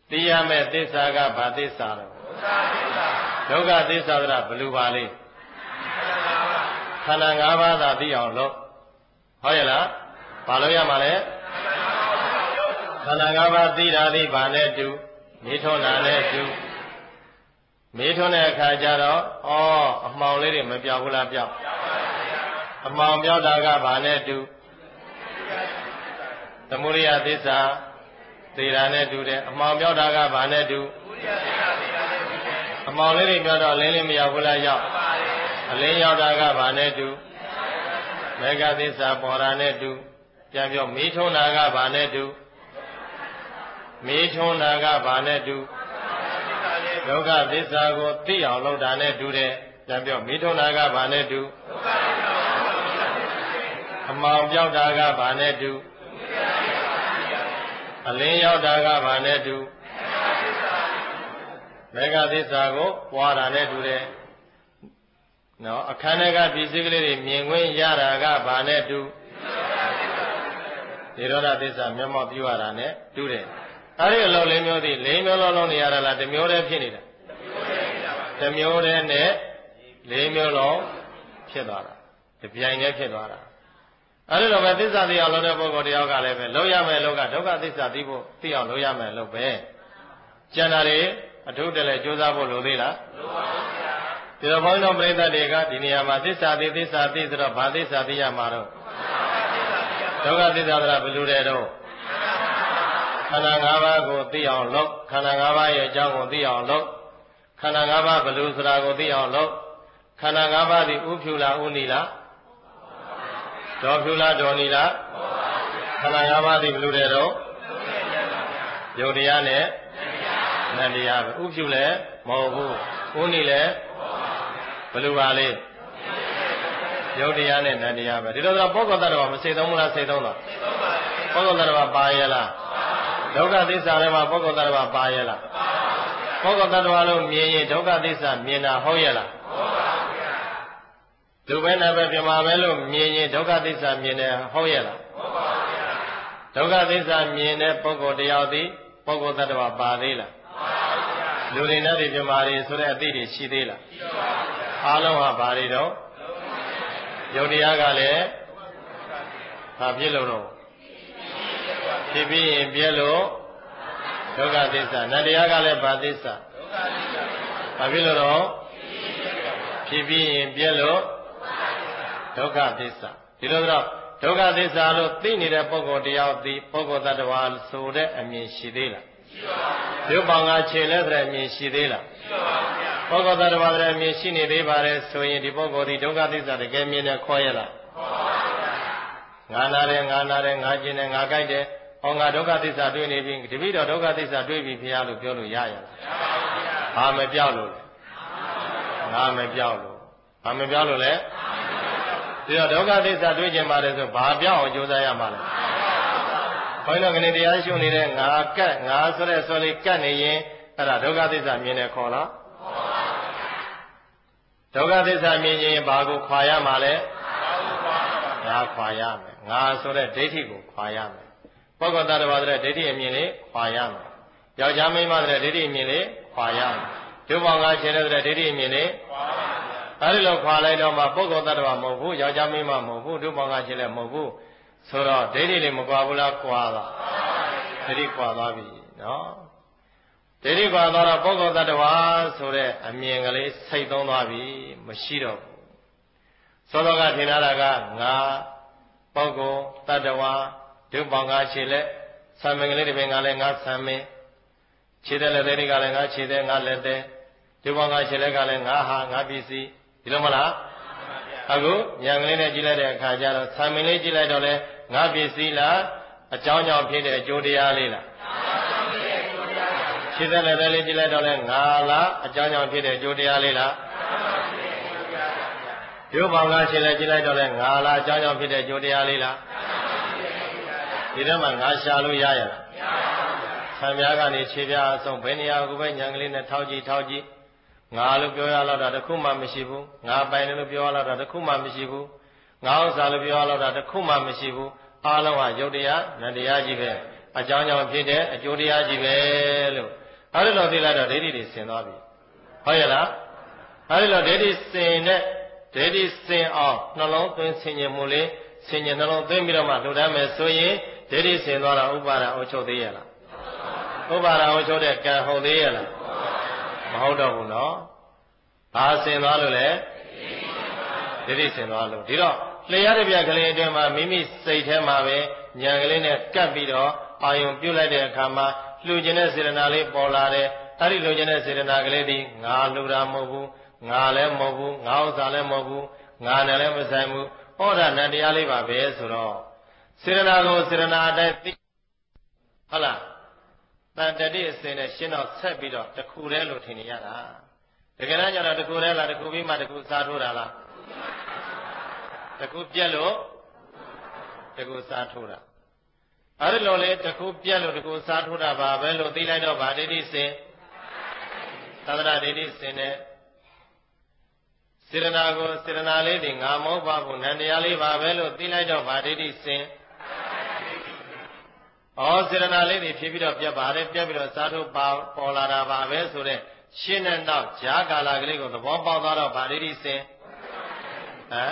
သိရမယ့်သစ္စာကဘာသစ္စာတော့ဒုက္ခသစ္စာဒုက္ခသစ္စာဆိုတာဘယ်လိုပါလဲခန္ဓာ၅ပါးသာသိအောင်လို့ဟုတ်ရဲ့လားဘာလို့ရမှာလဲခန္ဓာ၅ပါးသိတာသိဘာနဲ့တူမေးထွန်းတာနဲ့တူမေးထွန်းတဲ့အခါကျတော့ဩအမှောင်လေးတွေမပြောက်ဘူးလားပြောက်အမှောင်ပြောက်တာကဘာနဲ့တူသမုဒိယသစ္စာသိတာနဲ့တူတယ်အမှောင်ပြောက်တာကဘာနဲ့တူအမှောင်လေးတွေပြောတော့လင်းလင်းမရောက်ဘူးလားရောက်အလင်းရောက်တာကဘာနဲ့တူမေဃသစ္စာပေါ်တာနဲ့တူပြန်ပြောမေးထွန်းတာကဘာနဲ့တူမေးထွန်းတာကဘာနဲ့တူဒုက္ခသစ္စာကိုသိအောင်လုပ်တာနဲ့တူတယ်ပြန်ပြောမေးထွန်းတာကဘာနဲ့တူအမှောင်ပြောက်တာကဘာနဲ့တူအလင်းရောက်တာကဘာနဲ့တူမေဃသစ္စာကိုပွားတာနဲ့တူတယ်နော်အခန္ဓာကပစ္စည်းကလေးတွေမြင်ခွင့်ရတာကဘာနဲ့တူဒီရောဓသစ္စာမျက်မှောက်ပြုရတာနဲ့တူတယ်အဲ့ဒီအလုံးလေးမျိုးသည်လေးမျိုးလုံးလုံးနေရတာလားတစ်မျိုးတည်းဖြစ်နေတာတစ်မျိုးတည်းနဲ့လေးမျိုးလုံးဖြစ်သွားတာတပြိုင်တည်းဖြစ်သွားတာအဲ့ဒီလိုပဲသစ္စာသိအောင်လုပ်တဲ့ပုဂ္ဂိုလ်တယောက်ကလည်းပဲလုပ်ရမယ်လို့ကဒုက္ခသစ္စာသိဖို့သိအောင်လုပ်ရမယ်လို့ပဲကျန်တာတွေအထုတလည်းကြိုးစားဖို့လိုသေးလားလိုပါဘူးဗျာဒီတော့ဘုန်းတော်ပရိသတ်တွေကဒီနေရာမှာသစ္စာသိသစ္စာသိဆိုတော့ဘာသစ္စာသိရမှာတော့ဒုက္ခသစ္စာဆိုတာဘယ်လိုလဲတော့ခန္ဓာ၅ပါးကိုသိအောင်လုပ်ခန္ဓာ၅ပါးရဲ့အကြောင်းကိုသိအောင်လုပ်ခန္ဓာ၅ပါးဘယ်လိုဆိုတာကိုသိအောင်လုပ်ခန္ဓာ၅ပါးသည်ဥဖြူလားဥနီလားဒေါ်ဖြူလားဒေါ်နီလားခန္ဓာ၅ပါးသည်ဘယ်လိုတဲ့တော့ယုတ်တရားနဲ့နတ်တရားပဲဥဖြူလည်းမဟုတ်ဘူးဥနီလည်းဘယ်လိုပါလဲယုတ်တရားနဲ့နတ်တရားပဲဒီလိုဆိုပုဂ္ဂိုလ်တ attva မစိတ်သုံးဘူးလားစိတ်သုံးလားပုဂ္ဂိုလ်တ attva ပါရဲ့လားဒုက္ခသစ္စာထဲမှာပုဂ္ဂိုလ်တ attva ပါရဲ့လားပုဂ္ဂိုလ်တ attva လို့မြင်ရင်ဒုက္ခသစ္စာမြင်တာဟုတ်ရဲ့လားဟုတ်ပါဘူးဗျာလူပဲနာပဲပြမာပဲလို့မြင်ရင်ဒုက္ခသစ္စာမြင်တယ်ဟုတ်ရဲ့လားဟုတ်ပါဘူးဗျာဒုက္ခသစ္စာမြင်တဲ့ပုဂ္ဂိုလ်တယောက်သည်ပုဂ္ဂိုလ်တ attva ပါသေးလားလူတွေနဲ့ဒီပြမာတွေဆိုတဲ့အသိတွေရှိသေးလားရှိပါဘူးဗျာအားလုံးဟာဘာတွေတော့ယုတ်တရားကလည်းဘာဖြစ်လို့တော့ဖြစ်ပြီးရင်ပြည့်လို့ဒုက္ခသစ္စာနတ်တရားကလည်းဘာသစ္စာဘာဖြစ်လို့တော့ဖြစ်ပြီးရင်ပြည့်လို့ဒုက္ခသစ္စာဒီလိုတော့ဒုက္ခသစ္စာလို့သိနေတဲ့ပုဂ္ဂိုလ်တယောက်ဒီပုဂ္ဂိုလ်တ attva ဆိုတဲ့အမြင်ရှိသေးလားရှိပါဘူးရုပ်ပေါင်းကခြေလက်တဲ့အမြင်ရှိသေးလားရှိပါဘူးဗျာပုဂ္ဂိုလ်တ attva တဲ့အမြင်ရှိနေသေးပါတယ်ဆိုရင်ဒီပုဂ္ဂိုလ်ဒီဒုက္ခသစ္စာတကယ်မြင်တယ်ခေါ်ရလားခေါ်ပါဘူးဗျာငါနာတယ်ငါနာတယ်ငါကျင်တယ်ငါကြိုက်တယ်ဟောငါဒုက္ခသစ္စာတွေ့နေပြီတပည့်တော်ဒုက္ခသစ္စာတွေ့ပြီဖေရလို့ပြောလို့ရရလားဘာမပြောက်လို့လဲငါမပြောက်လို့ဘာမပြောက်လို့လဲဒီတော့ဒုက္ခသစ္စာတွေ့ကျင်ပါတယ်ဆိုဘာပြောက်အောင်ကြိုးစားရမှာလဲဘုန်းတော်ကနေတရားရှုနေတဲ့ငါကတ်ငါဆိုတဲ့ဆိုလေးကတ်နေရင်အဲ့ဒါဒုက္ခသစ္စာမြင်တယ်ခေါ်လားဒုက္ခသစ္စာမြင်ရင်ဘာကိုခွာရမှာလဲငါခွာရမယ်ငါဆိုတဲ့ဒိဋ္ဌိကိုခွာရမယ်ပုဂ္ဂိုလ်တ attva တဲ့ဒိဋ္ဌိအမြင်လေးခွာရမယ်ယောက်ျားမိန်းမတဲ့ဒိဋ္ဌိအမြင်လေးခွာရမယ်ဒုပေါင်းကခြေတဲ့ဒိဋ္ဌိအမြင်လေးခွာရမယ်အဲဒီလိုခွာလိုက်တော့မှပုဂ္ဂိုလ်တ attva မဟုတ်ဘူးယောက်ျားမိန်းမမဟုတ်ဘူးဒုပေါင်းကခြေလည်းမဟုတ်ဘူးဆိုတော့ဒိဋ္ဌိလေးမကွာဘူးလားကွာသွားဒိဋ္ဌိကွာသွားပြီနော်ဒိဋ္ဌိကွာသွားတော့ပုဂ္ဂိုလ်တ attva ဆိုတဲ့အမြင်ကလေးစိတ်သုံးသွားပြီမရှိတော့ဘူးသောတော်ကထင်တာကငါပုဂ္ဂိုလ်တ attva ဒုပေါင်းကခြေလက်ဆံမင်ကလေးတစ်ပင်ကလည်းငါဆံမင်ခြေတဲ့လက်တွေကလည်းငါခြေတဲ့ငါလက်တဲ့ဒုပေါင်းကခြေလက်ကလည်းငါဟာငါပစ္စည်းဒီလိုမလားအခုဉာဏ်ကလေးနဲ့ကြည့်လိုက်တဲ့အခါကျတော့ဆံမင်လေးကြည့်လိုက်တော့လေငါပစ္စည်းလားအကြောင်းကြောင့်ဖြစ်တဲ့အကျိုးတရားလေးလားခြေတဲ့လက်လေးကြည့်လိုက်တော့လေငါလားအကြောင်းကြောင့်ဖြစ်တဲ့အကျိုးတရားလေးလားဒုပေါင်းကခြေလက်ကြည့်လိုက်တော့လေငါလားအကြောင်းကြောင့်ဖြစ်တဲ့အကျိုးတရားလေးလားဒီတော့မှငါရှာလို့ရရလားဆံပြားကနေခြေပြားအဆုံးဘယ်နေရာကိုပဲဉာဏ်ကလေးနဲ့ထောက်ကြည့်ထောက်ကြည့်ငါလို့ပြောရတော့တာတစ်ခုမှမရှိဘူးငါပိုင်တယ်လို့ပြောရတော့တာတစ်ခုမှမရှိဘူးငါဥစ္စာလို့ပြောရတော့တာတစ်ခုမှမရှိဘူးအားလုံးဟာယုတ်တရားနတ်တရားကြီးပဲအကြောင်းကြောင့်ဖြစ်တဲ့အကျိုးတရားကြီးပဲလို့အဲ့ဒီလိုသိလိုက်တော့ဒိဋ္ဌိတွေဆင်သွားပြီဟုတ်ရဲ့လားအဲ့ဒီလိုဒိဋ္ဌိဆင်တဲ့ဒိဋ္ဌိဆင်အောင်နှလုံးသွင်းဆင်ញင်မှုလေးဆင်ញင်နှလုံးသွင်းပြီးတော့မှလှူဒန်းမယ်ဆိုရင်ဒိဋ္ဌိဆင်သွားတာဥပါဒအုပ်ချုပ်သေးရဲ့လားဥပါဒအုပ်ချုပ်တဲ့ကံဟုတ်သေးရဲ့လားမဟုတ်တော့ဘူးနော်ဘာဆင်သွားလို့လဲဒိဋ္ဌိဆင်သွားလို့ဒီတော့လျှက်ရတဲ့ပြကလေးအတွင်းမှာမိမိစိတ်ထဲမှာပဲဉာဏ်ကလေးနဲ့ကပ်ပြီးတော့အာယုံပြုတ်လိုက်တဲ့အခါမှာလှူခြင်းတဲ့စေတနာလေးပေါ်လာတယ်အဲ့ဒီလှူခြင်းတဲ့စေတနာကလေးဒီငါလှူတာမဟုတ်ဘူးငါလည်းမဟုတ်ဘူးငါဥစ္စာလည်းမဟုတ်ဘူးငါနဲ့လည်းမဆိုင်ဘူးဟောတာနတ်တရားလေးပါပဲဆိုတော့စေတနာကိုစေတနာအတိုင်းသိဟုတ်လားတန်တတိအစဉ်နဲ့ရှင်းတော့ဆက်ပြီးတော့တခုတည်းလို့ထင်နေရတာတကယ်တမ်းကျတော့တခုတည်းလားတခုပြီးမှတခုစားထိုးတာလားတခုပြက်လို့တခုစားထိုးတာအဲ့ဒီလိုလေတခုပြက်လို့တခုစားထိုးတာပါပဲလို့သိလိုက်တော့ဗာဒိဋ္ဌိစဉ်သဒ္ဒရာဒိဋ္ဌိစဉ်နဲ့စေတနာကိုစေတနာလေးတွေငါမဟုတ်ပါဘူးနန္တရားလေးပါပဲလို့သိလိုက်တော့ဗာဒိဋ္ဌိစဉ်ဩစေတနာလေးတွေဖြစ်ပြီးတော့ပြက်ပါတယ်ပြက်ပြီးတော့စားထိုးပါပေါ်လာတာပါပဲဆိုတဲ့ရှင်းတဲ့နောက်ဈာကာလကလေးကိုသဘောပေါက်သွားတော့ဗာဒိဋ္ဌိစဉ်ဟမ်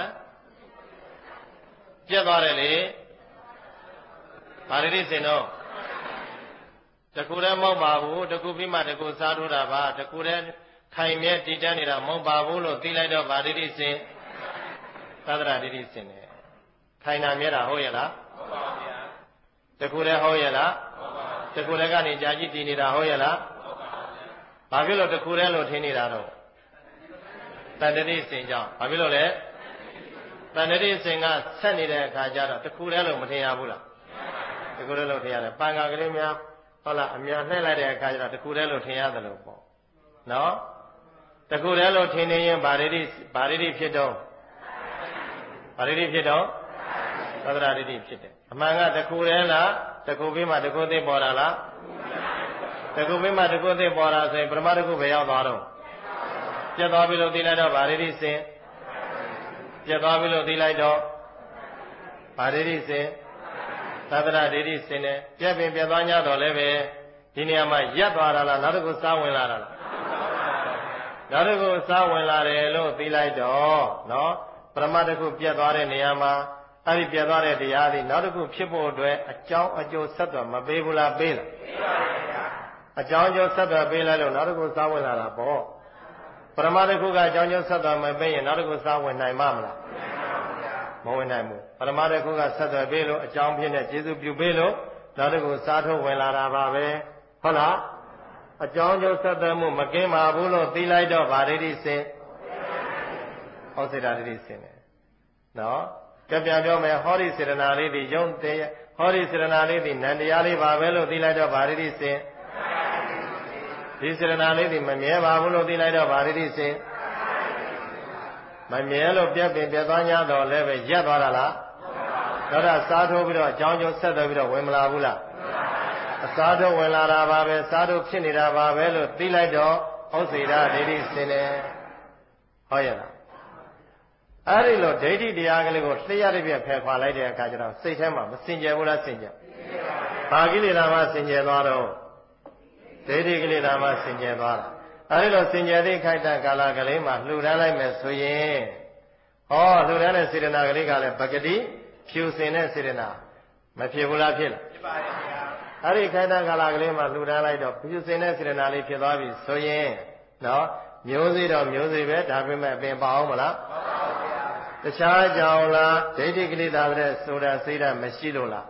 ပြက်သွားတယ်လေဗာဒိဋ္ဌိစဉ်တော့တကူတည်းမဟုတ်ပါဘူးတကူပြီးမှတကူစားထိုးတာပါတကူတည်းခိုင်မြဲတည်တတ်နေတာမဟုတ်ပါဘူးလို့သိလိုက်တော့ဗာဒိဋ္ဌိစဉ်သဒ္ဒရာဒိဋ္ဌိစဉ်နဲ့ခိုင်နာမြဲတာဟုတ်ရဲ့လားဟုတ်ပါဗျာတကူတည်းဟုတ်ရဲ့လားဟုတ်ပါတကူတည်းကနေကြာကြီးတည်နေတာဟုတ်ရဲ့လားဟုတ်ပါဗျာဘာဖြစ်လို့တကူတည်းလို့ထင်နေတာတော့တန်တတိစဉ်ကြောင့်ဘာဖြစ်လို့လဲတန်တတိစဉ်ကဆက်နေတဲ့အခါကျတော့တခုတည်းလို့မထင်ရဘူးလားတခုတည်းလို့ထင်ရတယ်ပန်ကာကလေးများဟုတ်လားအများနှိမ့်လိုက်တဲ့အခါကျတော့တခုတည်းလို့ထင်ရတယ်လို့ပေါ့နော်တခုတည်းလို့ထင်နေရင်ဗာဒိဋ္ဌိဗာဒိဋ္ဌိဖြစ်တော့ဗာဒိဋ္ဌိဖြစ်တော့သဒ္ဒရာဒိဋ္ဌိဖြစ်တယ်အမှန်ကတခုတည်းလားတခုပြီးမှတခုသိပေါ်တာလားတခုပြီးမှတခုသိပေါ်တာဆိုရင်ပရမတခုပဲရောက်သွားတော့ပြတ်သွားပြီလို့သိလိုက်တော့ဗာဒိဋ္ဌိစဉ်ပြတ်သွားပြီလို့သိလိုက်တော့ဗာဒိဋ္ဌိစဉ်သဒ္ဒရာဒိဋ္ဌိစဉ်နဲ့ပြက်ပင်ပြတ်သွား냐တော့လည်းပဲဒီနေရာမှာရပ်သွားတာလားနောက်တစ်ခုစားဝင်လာတာလားနောက်တစ်ခုစားဝင်လာတယ်လို့သိလိုက်တော့နော်ပရမတခုပြတ်သွားတဲ့နေရာမှာအဲ့ဒီပြတ်သွားတဲ့တရားသည်နောက်တစ်ခုဖြစ်ဖို့အတွက်အကြောင်းအကျိုးဆက်သွယ်မပေးဘူးလားပေးလားပေးပါဗျာအကြောင်းအကျိုးဆက်သွယ်ပေးလိုက်လို့နောက်တစ်ခုစားဝင်လာတာပေါ့ပရမတခုကအကြောင်းကျိုးဆက်သွယ်မပေးရင်နောက်တစ်ခုစားဝင်နိုင်မှာမလားမဝင်နိုင်ဘူးပရမတခုကဆက်သွယ်ပေးလို့အကြောင်းဖြစ်တဲ့ကျေစုပြုပေးလို့နောက်တစ်ခုစားထုတ်ဝင်လာတာပါပဲဟုတ်လားအကြောင်းကျိုးဆက်သွယ်မှုမကင်းပါဘူးလို့သိလိုက်တော့ဗာဒိဋ္ဌိစဉ်ဟောစေတဒိဋ္ဌိစဉ်နဲ့နော်ကြပြပြောမယ်ဟောဒီစေတနာလေးဒီယုံတဲ့ဟောဒီစေတနာလေးဒီနန္တရားလေးပါပဲလို့သိလိုက်တော့ဗာဒိဋ္ဌိစဉ်ဒီစေတနာလေးဒီမမြဲပါဘူးလို့သိလိုက်တော့ဗာဒိဋ္ဌိစဉ်မမြဲလို့ပြက်ပင်ပြတ်သွား냐တော့လည်းပဲရက်သွားတာလားတော့ဒါစားထိုးပြီးတော့အကြောင်းကျိုးဆက်သွယ်ပြီးတော့ဝင်မလာဘူးလားအစားထိုးဝင်လာတာပါပဲစားထိုးဖြစ်နေတာပါပဲလို့သိလိုက်တော့ဩစေတဒိဋ္ဌိစဉ်နဲ့ဟုတ်ရဲ့လားအဲ့ဒီလိုဒိဋ္ဌိတရားကလေးကိုလျှက်ရတဲ့ပြဖယ်ခွာလိုက်တဲ့အခါကျတော့စိတ်ထဲမှာမစင်ကြယ်ဘူးလားစင်ကြယ်ဘာကိလေသာမှစင်ကြယ်သွားတော့ဒိဋ္ဌိကိလေသာမှစင်ကြယ်သွားတာအဲဒီလိုစင်ကြယ်သည့်ခိုက်တကာလကလေးမှာလှူဒန်းလိုက်မယ်ဆိုရင်ဟောလှူဒန်းတဲ့စေတနာကလေးကလည်းပဂတိဖြူစင်တဲ့စေတနာမဖြစ်ဘူးလားဖြစ်လားဖြစ်ပါရဲ့ဗျာအဲဒီခိုက်တကာလကလေးမှာလှူဒန်းလိုက်တော့ဖြူစင်တဲ့စေတနာလေးဖြစ်သွားပြီဆိုရင်နော်မျိုးစေ့တော့မျိုးစေ့ပဲဒါပေမဲ့အပင်ပါအောင်မလားမပါဘူးဗျာတခြားကြောင်လားဒိဋ္ဌိကိလေသာတဲ့ဆိုတာစိတ်ဓာတ်မရှိလို့လား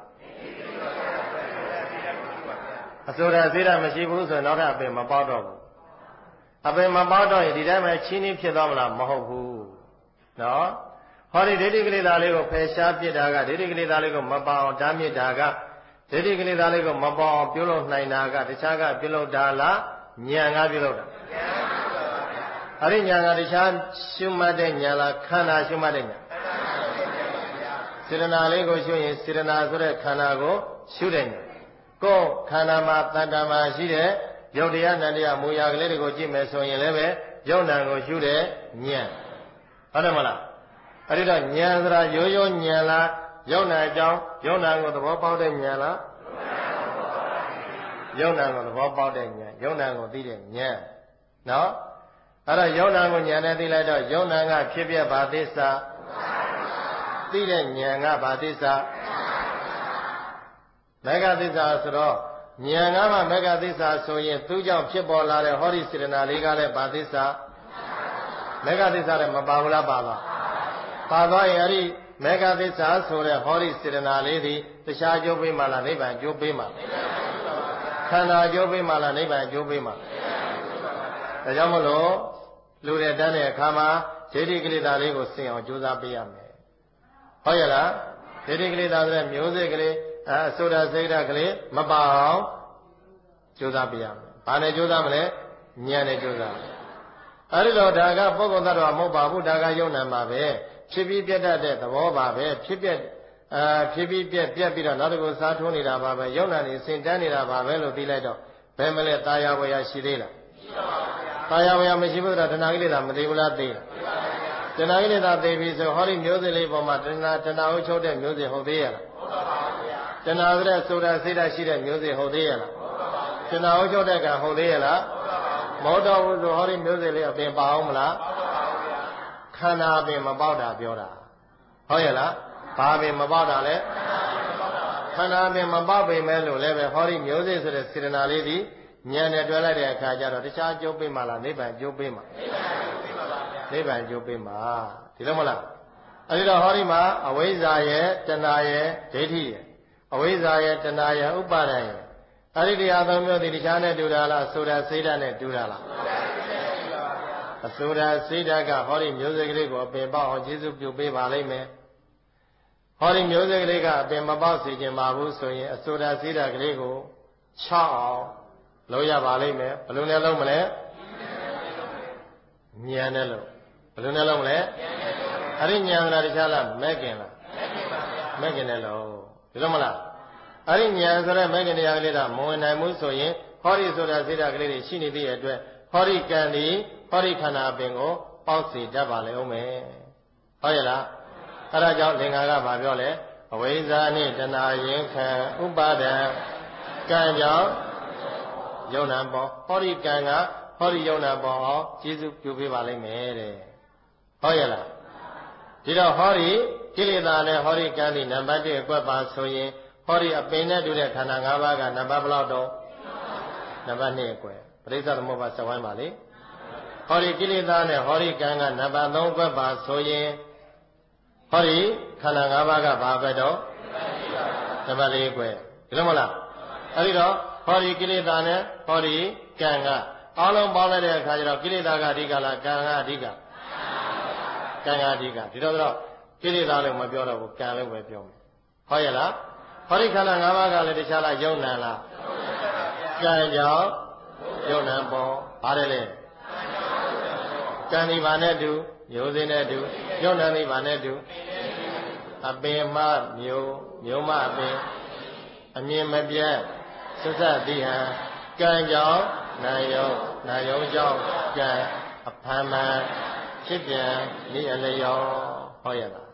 အဆိုတာစိတ်ဓာတ်မရှိဘူးဆိုရင်နောက်ထပ်အပင်မပေါက်တော့ဘူးအပင်မပေါက်တော့ရင်ဒီတိုင်းမှာချင်းချင်းဖြစ်သွားမလားမဟုတ်ဘူးနော်ဟောဒီဒိဋ္ဌိကိလေသာလေးကိုဖယ်ရှားပြစ်တာကဒိဋ္ဌိကိလေသာလေးကိုမပေါအောင်တားမြစ်တာကဒိဋ္ဌိကိလေသာလေးကိုမပေါအောင်ပြုလုပ်နိုင်တာကတခြားကပြုလုပ်တာလားဉာဏ်ကပြုလုပ်တာအဲ့ဒီဉာဏ်ကတခြားရှုမှတ်တဲ့ဉာဏ်လားခန္ဓာရှုမှတ်တဲ့ဉာဏ်စေတနာလေးကိုရှုရင်စေတနာဆိုတဲ့ခန္ဓာကိုရှုတဲ့ဉာဏ်ကိုယ်ခန္ဓာမှာတဏ္ဍာမှာရှိတဲ့ယုတ်တရားနန္တရားမူရာကလေးတွေကိုကြည့်မယ်ဆိုရင်လည်းပဲယုတ်နံကိုရှုတဲ့ဉာဏ်ဟုတ်တယ်မလားအဲ့ဒီတော့ဉာဏ်ဆိုတာရိုးရိုးဉာဏ်လားယုတ်နံအကြောင်းယုတ်နံကိုသဘောပေါက်တဲ့ဉာဏ်လားယုံနာကိုသဘောပေါက်တဲ့ဉာဏ်ယုံနာကိုသိတဲ့ဉာဏ်နော်အဲ့တော့ယုံနာကိုဉာဏ်နဲ့သိလိုက်တော့ယုံနာကဖြစ်ပြဘာသစ္စာသိတဲ့ဉာဏ်ကဘာသစ္စာမေဃသစ္စာဆိုတော့ဉာဏ်ကမှမေဃသစ္စာဆိုရင်သူ့ကြောင့်ဖြစ်ပေါ်လာတဲ့ဟောဒီစေတနာလေးကလည်းဘာသစ္စာမေဃသစ္စာလည်းမပါဘူးလားပါလားပါသွားရင်အဲ့ဒီမေဃသစ္စာဆိုတဲ့ဟောဒီစေတနာလေးသည်တရားကျိုးပေးမှလားနိဗ္ဗာန်ကျိုးပေးမှခန္ဓာကျိုးပေးမှလားနိဗ္ဗာန်ကျိုးပေးမှဒါကြောင့်မလို့လူတဲ့တန်းတဲ့အခါမှာဒိဋ္ဌိကိလေသာလေးကိုဆင်အောင်ကြိုးစားပေးရမယ်ဟုတ်ရဲ့လားဒိဋ္ဌိကိလေသာဆိုတဲ့မျိုးစေ့ကလေးအဲအဆိုဒစိတ်ဓာတ်ကလေးမပါအောင်ကြိုးစားပေးရမယ်ဘာနဲ့ကြိုးစားမလဲဉာဏ်နဲ့ကြိုးစားအဲဒီလိုဒါကပုဂ္ဂိုလ်သတ္တဝါမဟုတ်ပါဘူးဒါကယုံနာမှာပဲဖြစ်ပြီးပြတ်တတ်တဲ့သဘောပါပဲဖြစ်ပြအာဖြစ်ပြီးပြက်ပြက်ပြီးတော့နောက်တစ်ခုစားထိုးနေတာပါပဲယုံနာနေစင်တန်းနေတာပါပဲလို့သိလိုက်တော့ဘယ်မလဲတာယာဝေယရှိသေးလားရှိပါဘူးဗျာတာယာဝေယမရှိဘူးတော့တဏှာကိလေသာမသိဘူးလားသိလားသိပါဗျာတဏှာကိလေသာသိပြီဆိုဟောဒီမျိုးစေ့လေးပေါ်မှာတဏှာတဏှာကိုချုပ်တဲ့မျိုးစေ့ဟုတ်သေးရဲ့လားဟုတ်ပါဘူးဗျာတဏှာဆိုတဲ့ဆိုတာစိတ်ဓာတ်ရှိတဲ့မျိုးစေ့ဟုတ်သေးရဲ့လားဟုတ်ပါဘူးတဏှာကိုချုပ်တဲ့ကံဟုတ်သေးရဲ့လားဟုတ်ပါဘူးမဟုတ်တော့ဘူးဆိုဟောဒီမျိုးစေ့လေးအပင်ပါအောင်မလားဟုတ်ပါဘူးဗျာခန္ဓာအပင်မပေါက်တာပြောတာဟုတ်ရဲ့လားဘာပင်မပေါက်တာလဲခန္ဓာပင်မပေါက်ပေမဲ့လို့လည်းပဲဟောဒီမျိုးစေ့ဆိုတဲ့စေတနာလေးဒီဉာဏ်နဲ့တွဲလိုက်တဲ့အခါကျတော့တခြားကျိုးပေးမှလားနိဗ္ဗာန်ကျိုးပေးမှနိဗ္ဗာန်ကျိုးပေးမှဒီလိုမလားအဲဒီတော့ဟောဒီမှာအဝိဇ္ဇာရဲ့တဏှာရဲ့ဒိဋ္ဌိရဲ့အဝိဇ္ဇာရဲ့တဏှာရဲ့ဥပါဒံရဲ့အဲဒီတရားသုံးမျိုးဒီတခြားနဲ့တူတာလားအဆိုတာစိတ်ဓာတ်နဲ့တူတာလားအဆိုတာစိတ်ဓာတ်ကဟောဒီမျိုးစေ့ကလေးကိုအပင်ပေါက်အောင်ကျေစုပြုပေးပါလိမ့်မယ်ဟောဒီမျိုးစေ့ကလေးကအပင်မပေါက်စေခြင်းပါဘူးဆိုရင်အဆိုတာစိတ်ဓာတ်ကလေးကိုချောက်အောင်လုပ်ရပါလိမ့်မယ်ဘယ်လိုနဲ့လုပ်မလဲဉာဏ်နဲ့လုပ်ဘယ်လိုနဲ့လုပ်မလဲအဲ့ဒီဉာဏ်ကတခြားလားမဲ့ခင်လားမဲ့ခင်နဲ့လုပ်ဒီလိုမလားအဲ့ဒီဉာဏ်ဆိုတဲ့မဲ့ခင်တရားကလေးကမဝင်နိုင်ဘူးဆိုရင်ဟောဒီဆိုတာစိတ်ဓာတ်ကလေးတွေရှိနေသေးတဲ့အတွက်ဟောဒီကံဒီဟောဒီခန္ဓာပင်ကိုပေါက်စေတတ်ပါလေဦးမယ်ဟုတ်ရဲ့လားအဲ့ဒါကြောင့်လင်္ကာကဘာပြောလဲအဝိဇ္ဇာနှင့်တဏှာရင်ခံဥပါဒံကံကြောင့်ယုံနာပေါ်ဟောဒီကံကဟောဒီယုံနာပေါ်အောင်ကျေစုပြုပေးပါလိမ့်မယ်တဲ့ဟုတ်ရဲ့လားဒီတော့ဟောဒီကိလေသာနဲ့ဟောဒီကံဒီနံပါတ်တစ်အကွက်ပါဆိုရင်ဟောဒီအပင်နဲ့တူတဲ့ခန္ဓာ၅ပါးကနံပါတ်ဘယ်လောက်တော့နံပါတ်နှစ်အကွက်ပရိစ္ဆေသမုပ္ပါစဝိုင်းပါလေဟောဒီကိလေသာနဲ့ဟောဒီကံကနံပါတ်သုံးအကွက်ပါဆိုရင်ဟောဒီခန္ဓာ၅ပါးကဘာပဲတော့နံပါတ်လေးအကွက်ဒီလိုမလားအဲဒီတော့ဟောဒီကိလေသာနဲ့ဟောဒီကံကအားလုံးပေါင်းလိုက်တဲ့အခါကျတော့ကိလေသာကအဓိကလားကံကအဓိကကံကအဓိကဒီတော့တော့ကိလေသာလို့မပြောတော့ဘူးကံလို့ပဲပြောမယ်ဟုတ်ရဲ့လားဟောဒီခန္ဓာ၅ပါးကလည်းတခြားလားယုံနာလားကံကြောင့်ယုံနာပေါ်ပါတယ်လေကံဒီဘာနဲ့တူမျိုးစင်းနဲ့တူယုံနာဒီဘာနဲ့တူအပင်မမျိုးမျိုးမအပင်အမြင်မပြတ်သစ္စာတိဟံကံကြောင့်နာယုံနာယုံကြောင့်ကံအဖမ်းမှန်ဖြစ်ပြန်ဤအလျော်ဟောရလား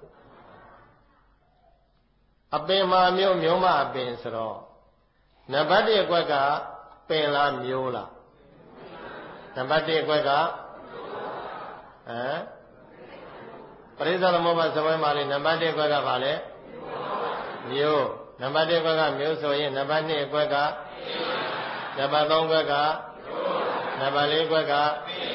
အပင်မာမျိုးမျိုးမအပင်ဆိုတော့နံပါတ်တစ်အကွက်ကပင်လားမျိုးလားနံပါတ်တစ်အကွက်ကဟမ်ပရိစ္ဆေသမုပ္ပါသဝိုင်းမှာလေနံပါတ်တစ်အကွက်ကဘာလဲမျိုးနံပါတ်တစ်အကွက်ကမျိုးဆိုရင်နံပါတ်နှစ်အကွက်ကနံပါတ်သုံးအကွက်ကနံပါတ်လေးအကွက်က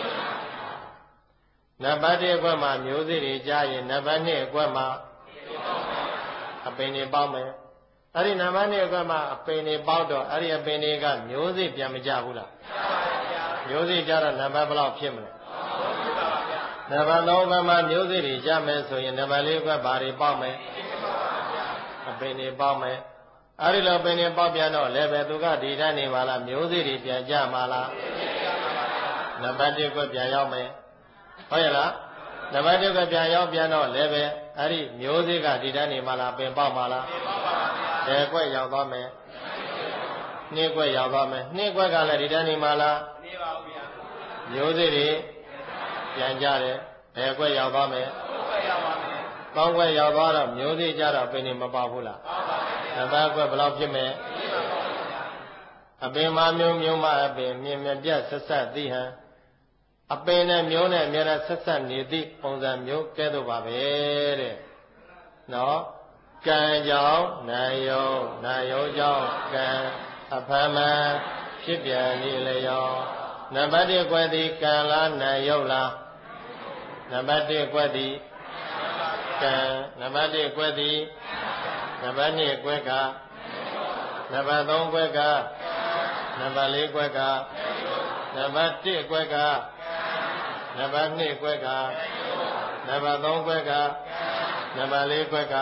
နံပါတ်တစ်အကွက်မှာမျိုးစေ့တွေကြားရင်နံပါတ်နှစ်အကွက်မှာအပင်တွေပေါက်မယ်အဲ့ဒီနံပါတ်နှစ်အကွက်မှာအပင်တွေပေါက်တော့အဲ့ဒီအပင်တွေကမျိုးစေ့ပြန်မကြဘူးလားမျိုးစေ့ကြတော့နံပါတ်ဘယ်လောက်ဖြစ်မလဲနံပါတ်သုံးအကွက်မှာမျိုးစေ့တွေကြမယ်ဆိုရင်နံပါတ်လေးအကွက်ဘာတွေပေါက်မယ်အပင်တွေပေါက်မယ်အဲ့ဒီလိုပင်တွေပေါက်ပြန်တော့လည်းပဲသူကဒီတန်းနေပါလားမျိုးစေ့တွေပြန်ကြမှာလားနံပါတ်တစ်အကွက်ပြန်ရောက်မယ်ဟုတ်ရဲ့လားနံပါတ်တစ်ကပြန်ရောက်ပြန်တော့လည်းပဲအဲ့ဒီမျိုးစေ့ကဒီတန်းနေမှာလားပင်ပေါက်မှာလားပင်ပေါက်ပါဗျာဘယ်ကွက်ရောက်သွားမယ်နှစ်ကွက်ရောက်သွားမယ်နှစ်ကွက်ကလည်းဒီတန်းနေမှာလားနေပါဘူးဗျာမျိုးစေ့တွေပြန်ကြတယ်ဘယ်ကွက်ရောက်သွားမယ်သုံးကွက်ရောက်ပါမယ်သုံးကွက်ရောက်သွားတော့မျိုးစေ့ကြတော့ပင်နေမပေါက်ဘူးလားပေါက်ပါဗျာနံပါတ်ကွက်ဘယ်လောက်ဖြစ်မယ်အပင်မမျိုးမျိုးမအပင်မြင်မြပြဆက်ဆက်သိဟံအပင်နဲ့မျိုးနဲ့အများနဲ့ဆက်ဆက်နေသည့်ပုံစံမျိုးကဲ့သို့ပါပဲတဲ့နော်ကံကြောင့်နာယောနာယောကြောင့်ကံအဖမ်းမှန်ဖြစ်ပြန်နေလျောနံပါတ်တစ်ကွက်သည်ကံလားနာယောလားနံပါတ်တစ်ကွက်သည်ကံနံပါတ်တစ်ကွက်သည်နံပါတ်နှစ်ကွက်ကနံပါတ်သုံးကွက်ကနံပါတ်လေးကွက်ကနံပါတ်တစ်ကွက်ကနံပါတ်နှစ်ကွက်ကနံပါတ်သုံးကွက်ကနံပါတ်လေးကွက်က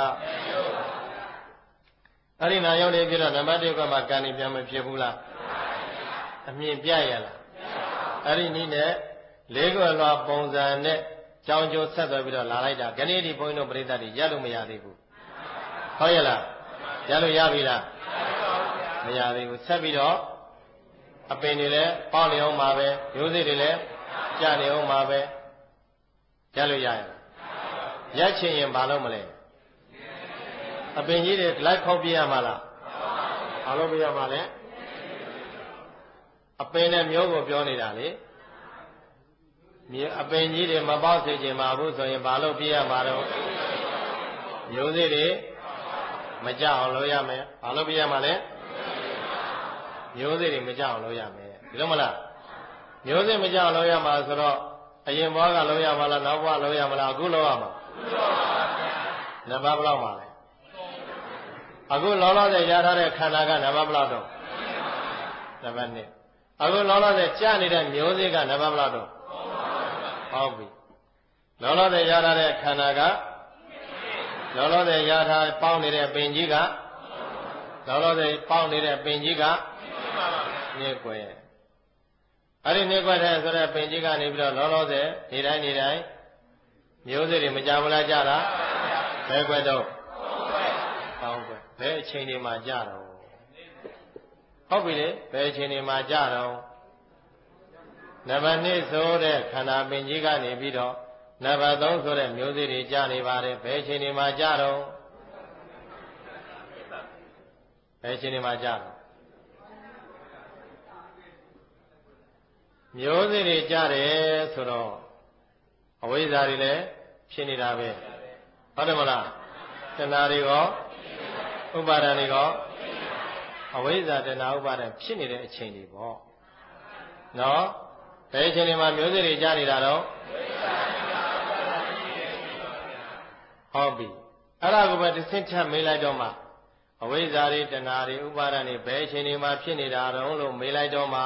အဲ့ဒီနာရောက်နေပြီးတော့နံပါတ်တစ်ကွက်မှာကံနေပြန်မဖြစ်ဘူးလားအမြင်ပြရလားအဲ့ဒီနည်းနဲ့လေးကွက်လွှာပုံစံနဲ့ကြောင်းကျိုးဆက်သွယ်ပြီးတော့လာလိုက်တာခဏဒီဘုန်းကြီးတို့ပြိဿတွေရလို့မရသေးဘူးဟုတ်ရဲ့လားရလို့ရပြီလားမရသေးဘူးဆက်ပြီးတော့အပင်တွေလည်းပေါက်နေအောင်ပါပဲရိုးစိတွေလည်းကြနေအောင်ပါပဲရလို့ရရလားရက်ချင်ရင်ဘာလို့မလဲအပင်ကြီးတွေလိုက်ခေါက်ပြရမှာလားဘာလို့ပြရမှာလဲအပင်နဲ့မျိုးကိုပြောနေတာလေအပင်ကြီးတွေမပေါက်စေချင်ပါဘူးဆိုရင်ဘာလို့ပြရမှာတော့ရိုးစိတွေမကြအောင်လုပ်ရမယ်ဘာလို့ပြရမှာလဲမျိုးစေ့တွေမကြအောင်လုပ်ရမယ်ဒီလိုမလားမျိုးစေ့မကြအောင်လုပ်ရမှာဆိုတော့အရင်ဘဝကလုပ်ရမှာလားနောက်ဘဝလုပ်ရမှာလားအခုလုပ်ရမှာနံပါတ်ဘယ်လောက်ပါလဲအခုလောလောဆယ်ရထားတဲ့ခန္ဓာကနံပါတ်ဘယ်လောက်တော့နံပါတ်နှစ်အခုလောလောဆယ်ကြာနေတဲ့မျိုးစေ့ကနံပါတ်ဘယ်လောက်တော့ဟုတ်ပြီလောလောဆယ်ရထားတဲ့ခန္ဓာကလောလောဆယ်ရထားပေါင်းနေတဲ့ပင်ကြီးကလောလောဆယ်ပေါင်းနေတဲ့ပင်ကြီးကနေကွယ်အဲ့ဒီနေကွယ်တဲ့ဆိုတဲ့ပင်ကြီးကနေပြီးတော့လောလောဆယ်နေတိုင်းနေတိုင်းမျိုးစေ့တွေမကြဘူးလားကြတာဘယ်ကွယ်တော့ပေါင်းကွယ်ဘယ်အချိန်တွေမှာကြတော့ဟုတ်ပြီလေဘယ်အချိန်တွေမှာကြတော့နံပါတ်နှစ်ဆိုတဲ့ခန္ဓာပင်ကြီးကနေပြီးတော့နံပါတ်သုံးဆိုတဲ့မျိုးစေ့တွေကြနေပါတယ်ဘယ်အချိန်တွေမှာကြတော့ဘယ်အချိန်တွေမှာကြတော့မျိုးစေ့တွေကြတယ်ဆိုတော့အဝိဇ္ဇာတွေလည်းဖြစ်နေတာပဲဟုတ်တယ်မလားတဏှာတွေရောဥပါဒဏ်တွေရောအဝိဇ္ဇာတဏှာဥပါဒဏ်ဖြစ်နေတဲ့အချိန်တွေပေါ့နော်ဘယ်အချိန်တွေမှာမျိုးစေ့တွေကြနေတာတော့ဟုတ်ပြီအဲ့ဒါကိုပဲတစ်ဆင့်ထပ်မေးလိုက်တော့မှအဝိဇ္ဇာတွေတဏှာတွေဥပါဒဏ်တွေဘယ်အချိန်တွေမှာဖြစ်နေတာတော့လို့မေးလိုက်တော့မှ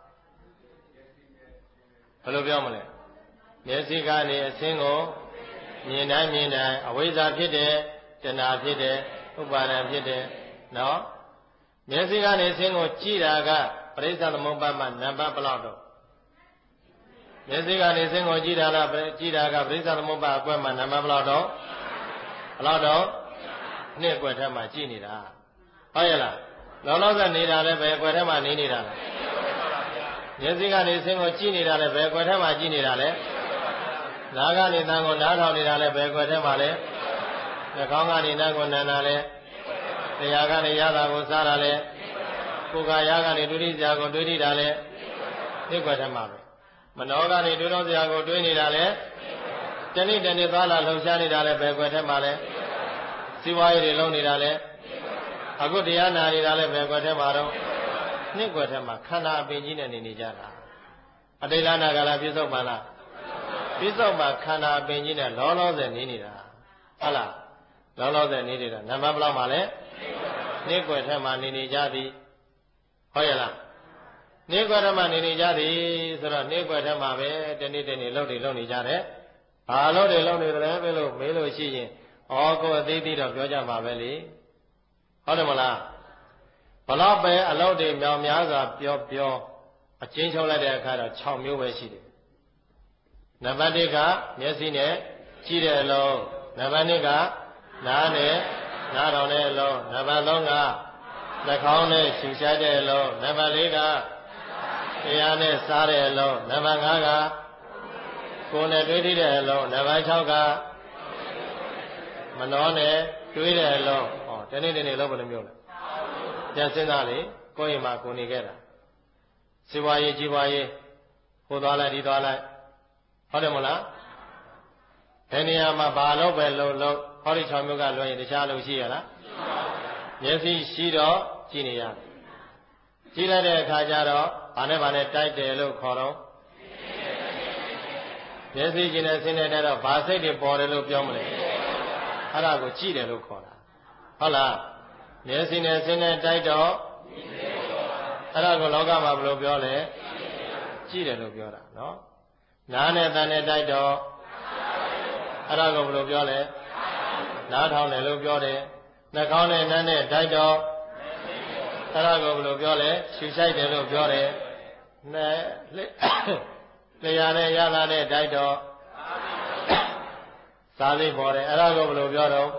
ဘယ်လိုပြောမလဲမျက်စိကနေအစင်းကိုမြင်တိုင်းမြင်တိုင်းအဝိဇ္ဇာဖြစ်တယ်တဏှာဖြစ်တယ်ဥပါဒဏ်ဖြစ်တယ်နော်မျက်စိကနေအစင်းကိုကြည့်တာကပရိစ္ဆေသမုပ္ပါဒ်မှာနံပါတ်ဘယ်လောက်တော့မျက်စိကနေအစင်းကိုကြည့်တာလားကြည့်တာကပရိစ္ဆေသမုပ္ပါဒ်အကွက်မှာနံပါတ်ဘယ်လောက်တော့ဘယ်လောက်တော့နှစ်ကွက်ထဲမှာကြည့်နေတာဟုတ်ရဲ့လားလောလောဆယ်နေတာလည်းဘယ်ကွက်ထဲမှာနေနေတာလဲမျက်စိကနေအစင်းကိုကြည့်နေတာလည်းဘယ်ကွက်ထဲမှာကြည့်နေတာလဲနားကနေတန်ကိုနားထောင်နေတာလည်းဘယ်ကွက်ထဲမှာလဲနှာခေါင်းကနေနားကိုနားနာလဲတရားကနေရတာကိုစားတာလဲကိုယ်ကရာကနေဒုတိယစရာကိုတွေးနေတာလဲဒီကွက်ထဲမှာပဲမနောကနေတွေးတော့စရာကိုတွေးနေတာလဲတနေ့တနေ့သွားလာလှုပ်ရှားနေတာလဲဘယ်ကွက်ထဲမှာလဲစီးပွားရေးတွေလုပ်နေတာလဲအခုတရားနာနေတာလဲဘယ်ကွက်ထဲမှာတော့နှစ်ကွက်ထဲမှာခန္ဓာအပင်ကြီးနဲ့နေနေကြတာအတိတ်လာနာကလာပြစ္ဆုတ်ပါလားပြစ္ဆုတ်မှာခန္ဓာအပင်ကြီးနဲ့လောလောဆယ်နေနေတာဟုတ်လားလောလောဆယ်နေနေတာနံပါတ်ဘယ်လောက်မှာလဲနှစ်ကွက်ထဲမှာနေနေကြသည်ဟုတ်ရဲ့လားနှစ်ကွက်ထဲမှာနေနေကြသည်ဆိုတော့နှစ်ကွက်ထဲမှာပဲတနေ့တနေ့လှုပ်နေလှုပ်နေကြတယ်ဘာလို့တွေလှုပ်နေတယ်ပဲလို့မေးလို့ရှိရင်ဩကိုအသေးသေးတော့ပြောကြမှာပဲလေဟုတ်တယ်မလားဘလောက်ပဲအလုပ်တွေမြောင်များစွာပြောပြောအချင်းချုပ်လိုက်တဲ့အခါတော့၆မျိုးပဲရှိတယ်နံပါတ်၁ကမျက်စိနဲ့ကြည့်တဲ့အလုံးနံပါတ်၂ကနားနဲ့နားတော်တဲ့အလုံးနံပါတ်၃ကနှာခေါင်းနဲ့ရှူရှားတဲ့အလုံးနံပါတ်၄ကတရားနဲ့စားတဲ့အလုံးနံပါတ်၅ကကိုယ်နဲ့တွေးထိတဲ့အလုံးနံပါတ်၆ကမနှောနဲ့တွေးတဲ့အလုံးဟောတနေ့တနေ့လုံးဘယ်လိုမျိုးလဲပြန်စဉ်းစားလေကိုယ့်အိမ်မှာကိုနေခဲ့တာစီဝါရေးကြီးပွားရေးဟိုသွားလိုက်ဒီသွားလိုက်ဟုတ်တယ်မလားဘယ်နေရာမှာဘာလို့ပဲလို့လို့ဟောဒီ၆မျိုးကလွှဲရင်တခြားလို့ရှိရလားမျက်စိရှိတော့ကြည့်နေရတယ်ကြည့်လိုက်တဲ့အခါကျတော့ဘာနဲ့ဘာနဲ့တိုက်တယ်လို့ခေါ်တော့မျက်စိကျင်တဲ့ဆင်းနေတဲ့တော့ဘာစိတ်တွေပေါ်တယ်လို့ပြောမလဲအဲ့ဒါကိုကြည့်တယ်လို့ခေါ်တာဟုတ်လားမျက်စိနဲ့ဆင်းနေတိုက်တော့အဲ့ဒါကိုလောကမှာဘယ်လိုပြောလဲကြည့်တယ်လို့ပြောတာနော်နားနဲ့တန်နဲ့တိုက်တော့အဲ့ဒါကိုဘယ်လိုပြောလဲနားထောင်တယ်လို့ပြောတယ်နှာခေါင်းနဲ့နမ်းနဲ့တိုက်တော့အဲ့ဒါကိုဘယ်လိုပြောလဲရှူဆိုင်တယ်လို့ပြောတယ်နဲ့လျှာနဲ့ရလာတဲ့တိုက်တော့စားလေးပေါ်တယ်အဲ့ဒါကိုဘယ်လိုပြောတော့